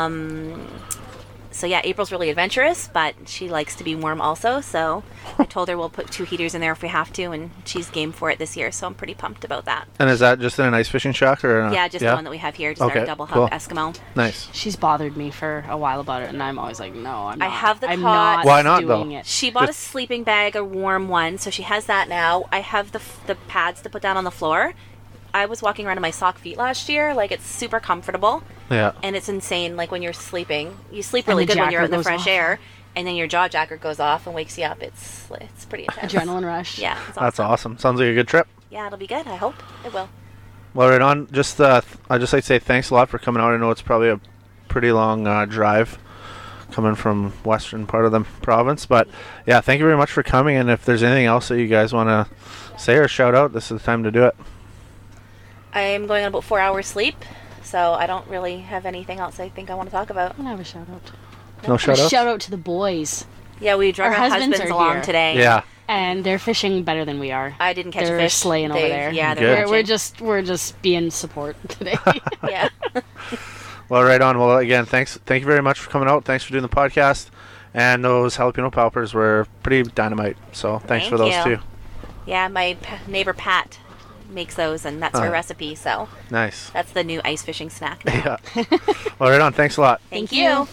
So yeah, April's really adventurous, but she likes to be warm also. So I told her we'll put 2 heaters in there if we have to, and she's game for it this year. So I'm pretty pumped about that. And is that just in an ice fishing shack or? Yeah, just the one that we have here, just our double hub cool. Eskimo. Nice. She's bothered me for a while about it, and I'm always like, no, I'm not. I have the I'm cot. not Why not, doing though? it. She bought a sleeping bag, a warm one, so she has that now. I have the pads to put down on the floor. I was walking around in my sock feet last year. Like, it's super comfortable. Yeah. And it's insane, like, when you're sleeping. You sleep And really the good when you're in jacker the goes fresh off. air, and then your jaw jacker goes off and wakes you up. It's pretty intense. Adrenaline rush. Yeah, it's That's awesome. Sounds like a good trip. Yeah, it'll be good. I hope it will. Well, right on. Just I'd just like to say thanks a lot for coming out. I know it's probably a pretty long drive coming from western part of the province, but yeah, thank you very much for coming. And if there's anything else that you guys want to say or shout out, this is the time to do it. I'm going on about 4 hours sleep, so I don't really have anything else I think I want to talk about. I don't have a shout out. No shout outs? Shout out to the boys. Yeah, we drug our husbands are along here. today. Yeah. And they're fishing better than we are. I didn't catch they're a fish. slaying over there. Yeah, they're we're just being support today. Yeah. Well, right on. Well, again, thank you very much for coming out. Thanks for doing the podcast. And those jalapeno poppers were pretty dynamite. So thanks for those you. too. Yeah, my neighbor Pat makes those, and that's her recipe. So Nice. that's the new ice fishing snack. Yeah. Well, right on. Thanks a lot. Thank you.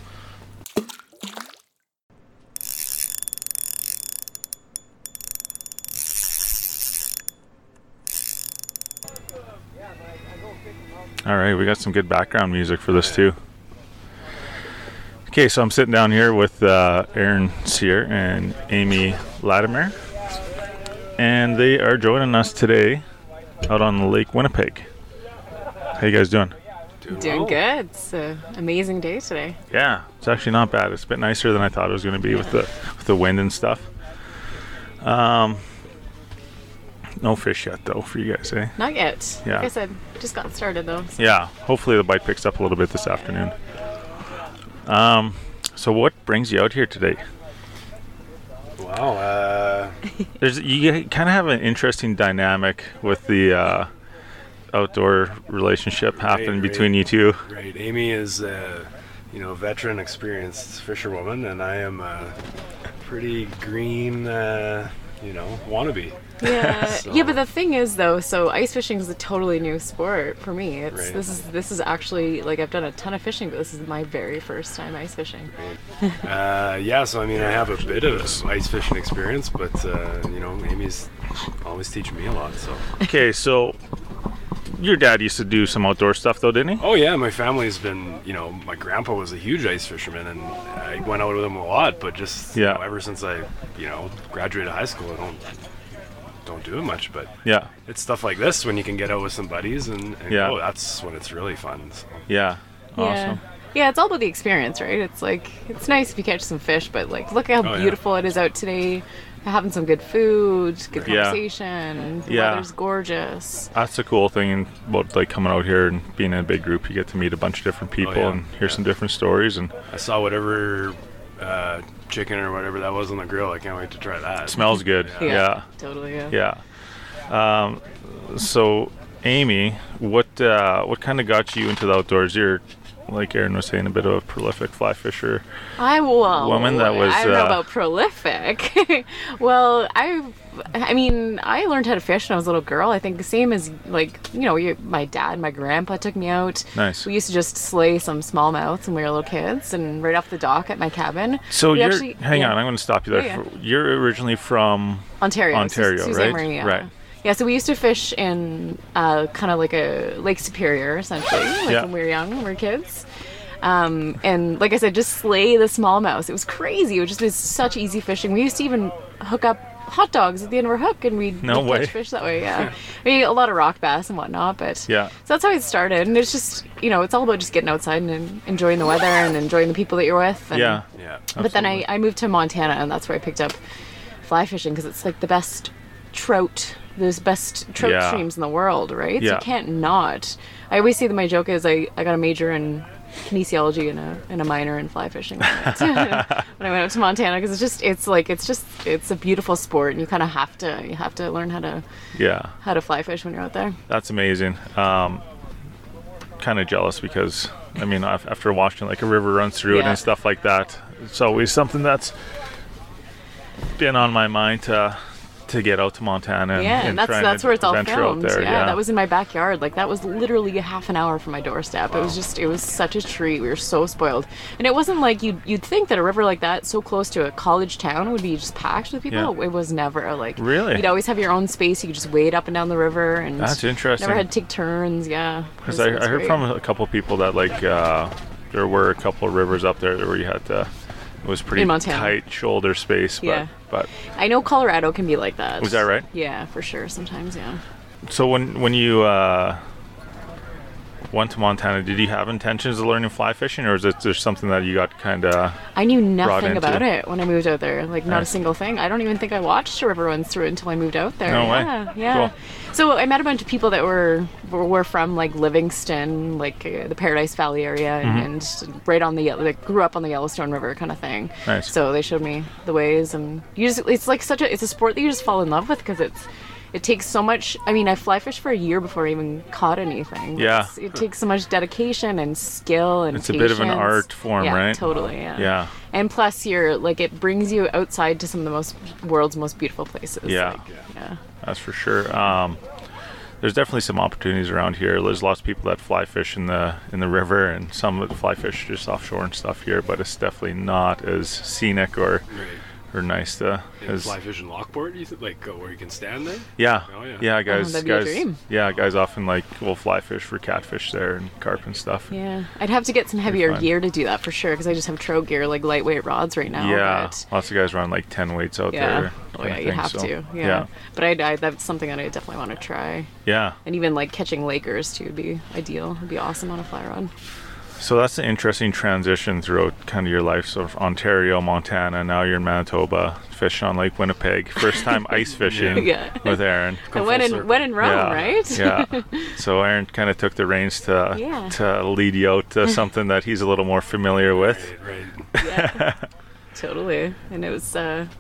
All right, we got some good background music for this too. Okay, so I'm sitting down here with Aaron Sear and Amy Latimer, and they are joining us today out on Lake Winnipeg. How you guys doing? Doing good. It's an amazing day today. Yeah, it's actually not bad. It's a bit nicer than I thought it was going to be with the wind and stuff. No fish yet though for you guys, eh? Not yet. Yeah. Like I said, just got started though. So. Yeah, hopefully the bite picks up a little bit this afternoon. So what brings you out here today? Wow. You kind of have an interesting dynamic with the outdoor relationship happening between you two. Right. Amy is veteran, experienced fisherwoman, and I am a pretty green, wannabe. Yeah. So- Yeah, but the thing is though, so ice fishing is a totally new sport for me. It's Right. this is actually, like, I've done a ton of fishing, but this is my very first time ice fishing. So I mean, I have a bit of ice fishing experience, but Amy's always teaching me a lot. So. Okay, so your dad used to do some outdoor stuff though, didn't he? Oh yeah, my family's been, my grandpa was a huge ice fisherman, and I went out with him a lot. But just ever since I, graduated high school, I don't do it much. But yeah, it's stuff like this when you can get out with some buddies and Yeah. go. That's when it's really fun. So. Yeah, awesome. Yeah, it's all about the experience, right? It's like, it's nice if you catch some fish, but like, look how beautiful it is out today. Having some good food, good conversation. The weather's gorgeous. That's the cool thing about like coming out here and being in a big group. You get to meet a bunch of different people and hear some different stories. And I saw whatever chicken or whatever that was on the grill. I can't wait to try that. It smells good. Yeah. Totally. Yeah. So, Amy, what kind of got you into the outdoors? You're, like Aaron was saying, a bit of a prolific fly fisher woman. That was I don't know about prolific. Well, I mean, I learned how to fish when I was a little girl. I think the same as, like, you know, my dad, my grandpa took me out. Nice. We used to just slay some smallmouths when we were little kids, and right off the dock at my cabin. So hang on, I'm going to stop you there. Yeah. You're originally from Ontario, Sault Ste. Marie, yeah. Right. Yeah, so we used to fish in kind of like a Lake Superior, essentially, when we were young, when we were kids. And like I said, just slay the smallmouth. It was crazy. It was just such easy fishing. We used to even hook up hot dogs at the end of our hook, and we'd catch fish that way. Yeah, I mean, a lot of rock bass and whatnot, but so that's how it started. And it's just, you know, it's all about just getting outside and enjoying the weather and enjoying the people that you're with. And, but then I moved to Montana, and that's where I picked up fly fishing, because it's like the best trout. There's best trout streams in the world, right? So you can't not. I always say that my joke is I got a major in kinesiology and a minor in fly fishing when I went out to Montana, because it's a beautiful sport, and you kind of have to learn how to fly fish when you're out there. That's amazing. Kind of jealous, because I mean, after watching like a river run through it and stuff like that, it's always something that's been on my mind to get out to Montana and that's where it's all filmed. There. Yeah, that was in my backyard. Like, that was literally a half an hour from my doorstep. Wow. It was such a treat. We were so spoiled. And it wasn't like you'd think that a river like that, so close to a college town, would be just packed with people. Yeah. It was never like, really? You'd always have your own space. You could just wade up and down the river, and that's interesting. Never had to take turns. Yeah, because I heard from a couple of people that like there were a couple of rivers up there where you had to. It was pretty tight shoulder space, but I know Colorado can be like that. Was that right? Yeah, for sure. Sometimes, yeah. So when you went to Montana, did you have intentions of learning fly fishing, or is it just something that you got kind of? I knew nothing about it when I moved out there. Like, not a single thing. I don't even think I watched a river run through it until I moved out there. No way. Yeah. Cool. So I met a bunch of people that were from like Livingston, like the Paradise Valley area, and right on grew up on the Yellowstone River kind of thing. Nice. So they showed me the ways, and it's like it's a sport that you just fall in love with, because it takes so much. I mean, I fly fished for a year before I even caught anything. Yeah. It takes so much dedication and skill and it's a bit of an art form, right? Totally, yeah. Yeah. And plus, it brings you outside to some of the world's most beautiful places. Yeah. That's for sure. There's definitely some opportunities around here. There's lots of people that fly fish in the river, and some that fly fish just offshore and stuff here, but it's definitely not as scenic or nice to fly fish in Lockport, you think, like where you can stand there? Yeah. Oh, yeah. Yeah, guys. That'd be a dream. Yeah, guys often will fly fish for catfish there and carp and stuff. Yeah, I'd have to get some heavier gear to do that for sure, because I just have trout gear, like lightweight rods right now. Yeah, lots of guys run like 10 weights out there. Oh yeah, you have to. Yeah. But I that's something that I definitely want to try. Yeah. And even like catching Lakers too would be ideal. It'd be awesome on a fly rod. So that's an interesting transition throughout kind of your life. So Ontario, Montana, now you're in Manitoba, fishing on Lake Winnipeg. First time ice fishing with Aaron. And when in Rome, right? Yeah. So Aaron kind of took the reins to lead you out to something that he's a little more familiar with. Right. Yeah. Totally. And it was, this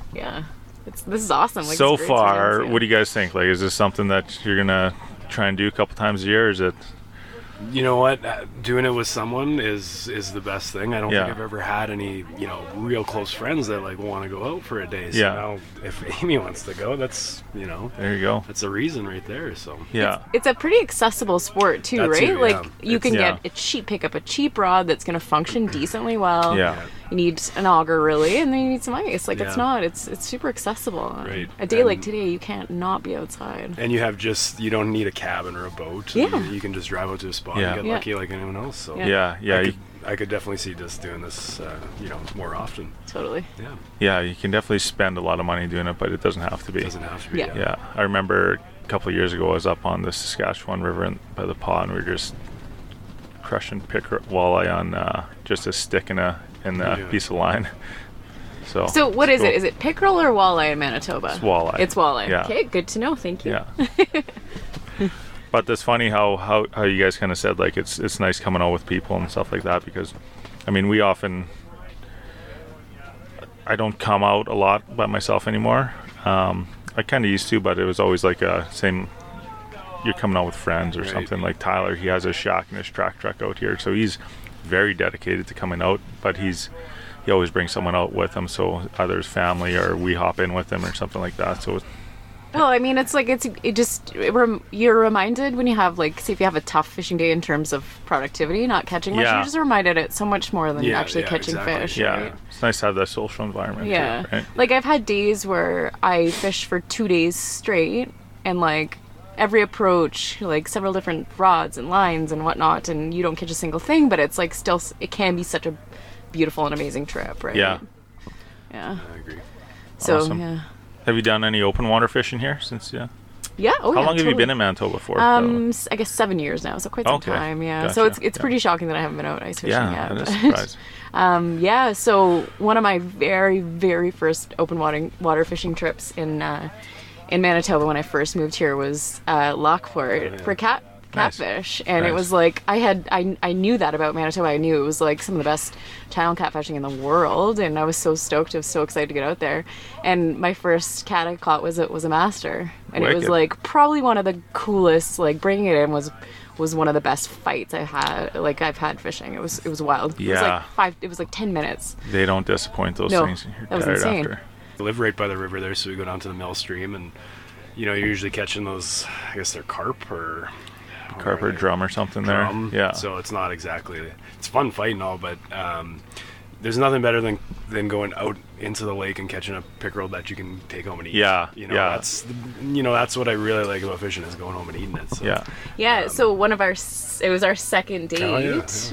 is awesome. Like, so far, what do you guys think? Like, is this something that you're gonna try and do a couple times a year? Or is it? You know what? Doing it with someone is the best thing. I don't think I've ever had any, real close friends that like want to go out for a day. So now if Amy wants to go, that's, there you go. That's a reason right there. So it's a pretty accessible sport too, right? Too, like you can pick up a cheap rod that's going to function decently well. Yeah. You need an auger really, and then you need some ice. Like it's super accessible. Right. A day like today, you can't not be outside. And you don't need a cabin or a boat. Yeah. You can just drive out to a spot and get lucky like anyone else. So I could definitely see just doing this, more often. Totally. Yeah. Yeah, you can definitely spend a lot of money doing it, but it doesn't have to be. It doesn't have to be. Yeah. I remember a couple of years ago, I was up on the Saskatchewan River by the Paw, and we were just crushing walleye on just a stick and a piece of line. So what is it? Is it pickerel or walleye in Manitoba? It's walleye. It's walleye. Yeah. Okay, good to know. Thank you. Yeah. But it's funny how you guys kind of said like it's nice coming out with people and stuff like that, because I mean I don't come out a lot by myself anymore. I kind of used to, but it was always like same. You're coming out with friends or something. Like Tyler, he has a shack and his track truck out here, so he's very dedicated to coming out. But he always brings someone out with him, so either his family or we hop in with him or something like that. So. Well, I mean, you're reminded when you have, like, say if you have a tough fishing day in terms of productivity, not catching much, you're just reminded it's so much more than actually catching fish. Yeah, right? It's nice to have that social environment. Yeah, too, right? Like I've had days where I fish for 2 days straight, and like every approach, like several different rods and lines and whatnot, and you don't catch a single thing, but it's like still, it can be such a beautiful and amazing trip, right? Yeah. Yeah. I agree. So, awesome. yeah. Have you done any open water fishing here since? Yeah. How long have you been in Manitoba for? I guess 7 years now, so quite some time. Yeah. Gotcha. So it's pretty shocking that I haven't been out ice fishing yet. That is a surprise. Yeah. So one of my very, very first open water fishing trips in Manitoba when I first moved here was Lockport for catfish, and it was like I knew that about Manitoba. I knew it was like some of the best channel catfishing in the world, and I was so stoked. I was so excited to get out there. And my first cat I caught was a master, and it was like probably one of the coolest. Like bringing it in was one of the best fights I've had fishing. It was wild. Yeah. It was like 10 minutes. They don't disappoint those things. You're that was tired insane. after. I live right by the river there, so we go down to the mill stream, and you're usually catching those. I guess they're carp or drum or something there. Yeah. So it's not exactly. It's fun fighting all, but there's nothing better than going out into the lake and catching a pickerel that you can take home and eat. Yeah. That's what I really like about fishing is going home and eating it. So. Yeah. Yeah. So it was our second date.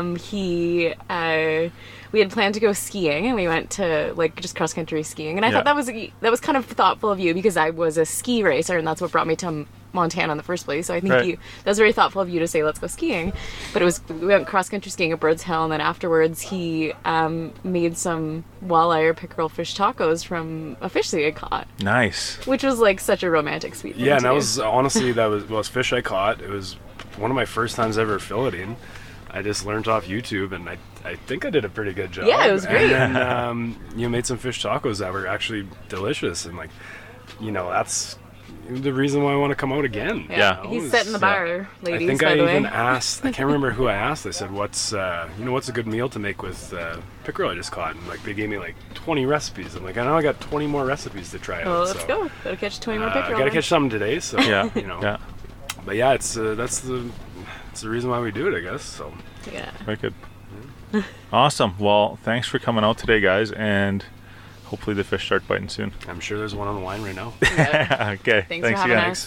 We had planned to go skiing, and we went to like just cross country skiing, and I thought that was kind of thoughtful of you, because I was a ski racer, and that's what brought me to Montana in the first place. So I think that was very thoughtful of you to say let's go skiing. But we went cross country skiing at Birds Hill, and then afterwards he made some walleye or pickerel fish tacos from a fish that he had caught. Nice. Which was like such a romantic sweet thing. Yeah, and that was honestly was fish I caught. It was one of my first times ever filleting. I just learned off YouTube, and I think I did a pretty good job. Yeah, it was great. And then you made some fish tacos that were actually delicious, and that's the reason why I want to come out again. Yeah. He's setting the bar, ladies. I think by the way. even asked. I can't remember who I asked. I said, "What's a good meal to make with pickerel I just caught?" And they gave me 20 recipes. I'm like, I know I got 20 more recipes to try out. Oh, let's go. Gotta catch 20 more pickerel. Gotta catch something today. So Yeah. But yeah, it's the reason why we do it, I guess. So yeah. Very good. Awesome. Well, thanks for coming out today, guys, and hopefully the fish start biting soon. I'm sure there's one on the line right now. Yeah. Okay. Thanks for having us.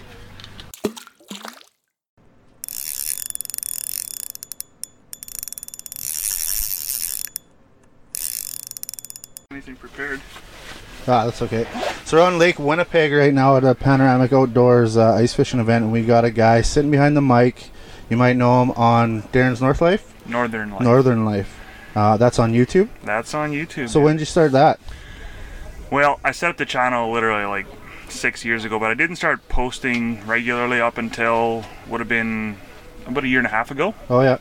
Anything prepared? That's okay. So we're on Lake Winnipeg right now at a Panoramic Outdoors ice fishing event, and we got a guy sitting behind the mic. You might know him on Darren's North Life? Northern Life. Northern Life. That's on YouTube? That's on YouTube. So when did you start that? Well, I set up the channel literally 6 years ago, but I didn't start posting regularly up until would have been about a year and a half ago. Oh, yeah.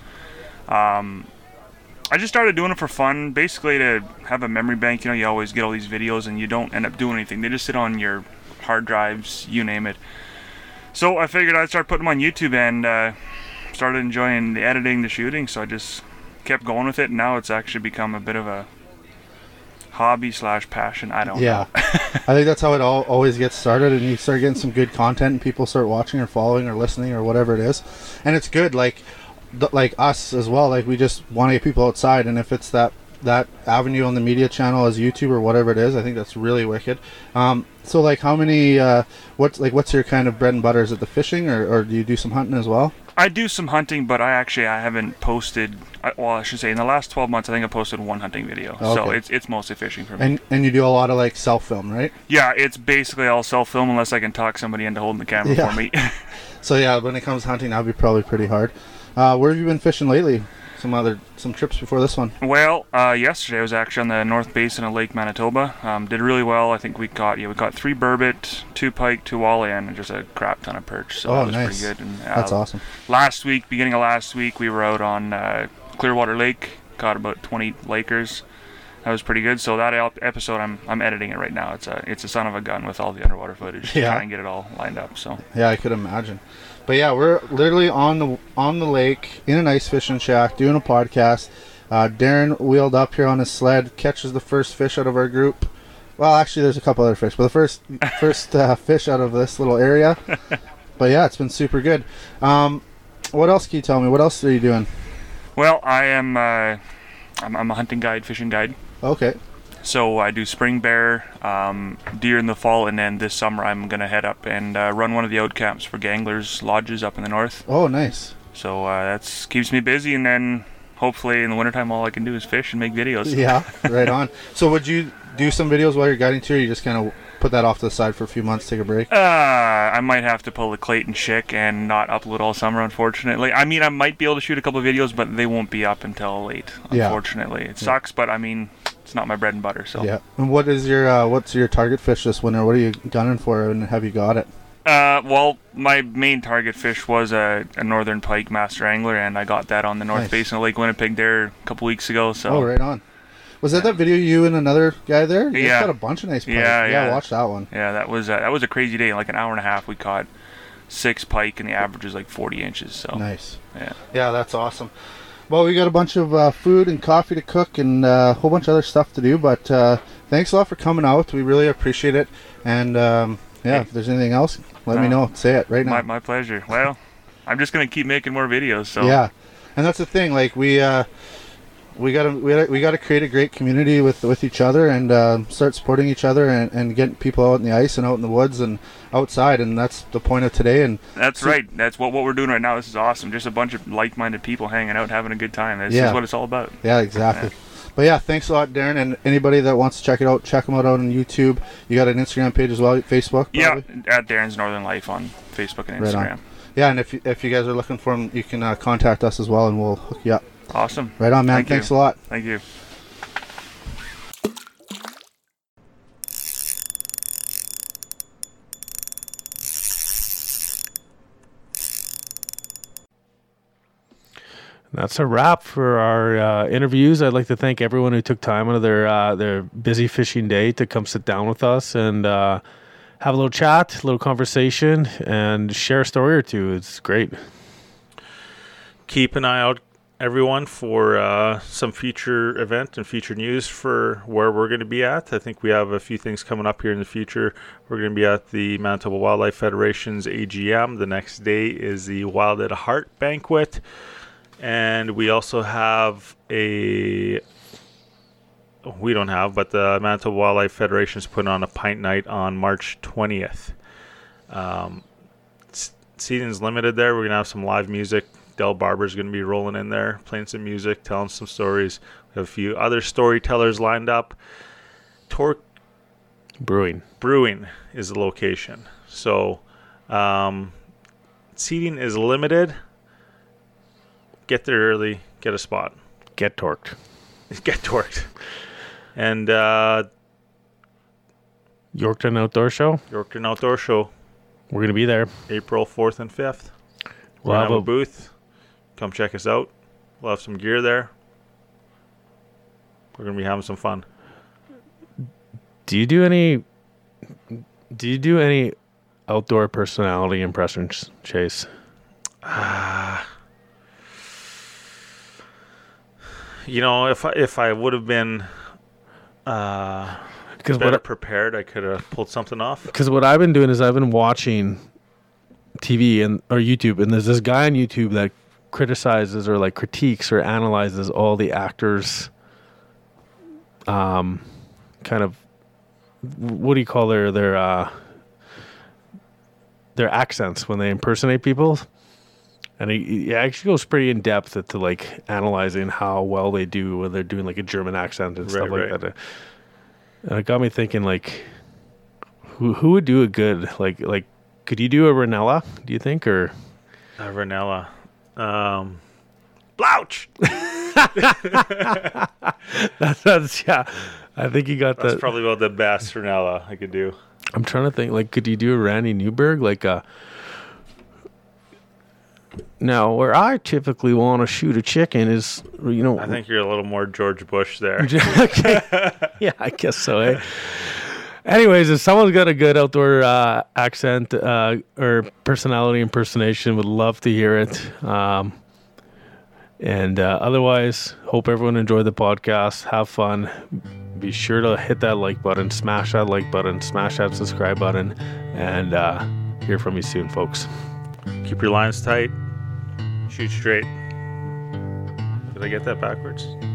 I just started doing it for fun, basically to have a memory bank. You always get all these videos and you don't end up doing anything. They just sit on your hard drives, you name it. So I figured I'd start putting them on YouTube, and started enjoying the editing, the shooting, so I just kept going with it, and now it's actually become a bit of a hobby/passion. I don't know. I think that's how it always gets started, and you start getting some good content, and people start watching or following or listening or whatever it is, and it's good. Like us as well. We just want to get people outside, and if it's that avenue on the media channel as YouTube or whatever it is, I think that's really wicked. So how many? What's your kind of bread and butter? Is it the fishing, or do you do some hunting as well? I do some hunting, but I haven't posted. I should say in the last 12 months, I think I posted one hunting video. Okay. So it's mostly fishing for me. And you do a lot of self-film, right? Yeah, it's basically all self-film unless I can talk somebody into holding the camera for me. So yeah, when it comes to hunting, that'd be probably pretty hard. Where have you been fishing lately? Some trips before this one. Well, yesterday I was actually on the North Basin of Lake Manitoba. Did really well. I think we caught 3 burbot, 2 pike, 2 walleye, and just a crap ton of perch. So that was nice. pretty good. And, that's awesome. Beginning of last week, we were out on Clearwater Lake, caught about 20 Lakers. That was pretty good. So that episode, I'm editing it right now. It's a son of a gun with all the underwater footage to try and get it all lined up. So yeah, I could imagine. But yeah, we're literally on the lake in an ice fishing shack doing a podcast. Darren wheeled up here on his sled, catches the first fish out of our group. Well, actually, there's a couple other fish, but the first fish out of this little area. But yeah, it's been super good. What else can you tell me? What else are you doing? Well, I'm a hunting guide, fishing guide. Okay. So I do spring bear, deer in the fall, and then this summer I'm going to head up and run one of the out camps for Ganglers Lodges up in the north. Oh, nice. So that keeps me busy, and then hopefully in the wintertime all I can do is fish and make videos. Yeah, right on. So would you do some videos while you're guiding too, or you just kind of put that off to the side for a few months, take a break? I might have to pull the Clayton Schick and not upload all summer, unfortunately. I mean, I might be able to shoot a couple of videos, but they won't be up until late, unfortunately. It sucks, but I mean, it's not my bread and butter. So yeah. And what is your what's your target fish this winter? What are you gunning for, and have you got it? Well, my main target fish was a northern pike master angler, and I got that on the North Basin of Lake Winnipeg there a couple weeks ago. So right on. Was that video you and another guy there? You yeah, got a bunch of nice pike. Yeah, watch that one. Yeah, that was a crazy day. Like an hour and a half, we caught 6 pike, and the average is like 40 inches. So nice. Yeah, that's awesome. Well, we got a bunch of food and coffee to cook and a whole bunch of other stuff to do, but thanks a lot for coming out. We really appreciate it. And if there's anything else, let me know. Say it right now. My pleasure. Well, I'm just going to keep making more videos. So yeah, and that's the thing. Like we gotta create a great community with each other and start supporting each other and getting people out in the ice and out in the woods and outside, and that's the point of today. And that's right. That's what we're doing right now. This is awesome. Just a bunch of like-minded people hanging out, having a good time. This is what it's all about. Yeah, exactly. But yeah, thanks a lot, Darren. And anybody that wants to check it out, check them out on YouTube. You got an Instagram page as well, Facebook? Probably? Yeah, at Darren's Northern Life on Facebook and Instagram. Right. Yeah, and if you guys are looking for them, you can contact us as well, and we'll hook you up. Awesome. Right on, man. Thanks a lot. Thank you. That's a wrap for our interviews. I'd like to thank everyone who took time out of their busy fishing day to come sit down with us and have a little chat, a little conversation, and share a story or two. It's great. Keep an eye out, everyone, for some future event and future news for where we're going to be at. I think we have a few things coming up here in the future. We're going to be at the Manitoba Wildlife Federation's AGM. The next day is the Wild at Heart banquet. And we also have the Manitoba Wildlife Federation is putting on a pint night on March 20th. Seating's limited there. We're going to have some live music. Del Barber's going to be rolling in there, playing some music, telling some stories. We have a few other storytellers lined up. Torque Brewing is the location. So seating is limited. Get there early, get a spot. Get torqued. Get torqued. And Yorkton Outdoor Show? Yorkton Outdoor Show. We're going to be there. April 4th and 5th. We'll have a booth. Come check us out. We'll have some gear there. We're going to be having some fun. Do you do any outdoor personality impressions, Chase? If I would have been better prepared, I could have pulled something off. Because what I've been doing is I've been watching TV or YouTube, and there's this guy on YouTube that criticizes or critiques or analyzes all the actors' kind of, what do you call their accents when they impersonate people. And he actually goes pretty in depth into analyzing how well they do when they're doing a German accent and stuff like that. And it got me thinking who would do a good could you do a Ranella, do you think, or a Ranella? Blouch. That's yeah. I think he got That's probably about the best Fresnella I could do. I'm trying to think. Like, could you do a Randy Newberg? Like, now where I typically want to shoot a chicken is, you know. I think you're a little more George Bush there. Okay. Yeah, I guess so. Eh? Anyways, if someone's got a good outdoor accent or personality impersonation, would love to hear it. And otherwise, hope everyone enjoyed the podcast. Have fun. Be sure to hit that like button, smash that like button, smash that subscribe button, and hear from you soon, folks. Keep your lines tight. Shoot straight. Did I get that backwards?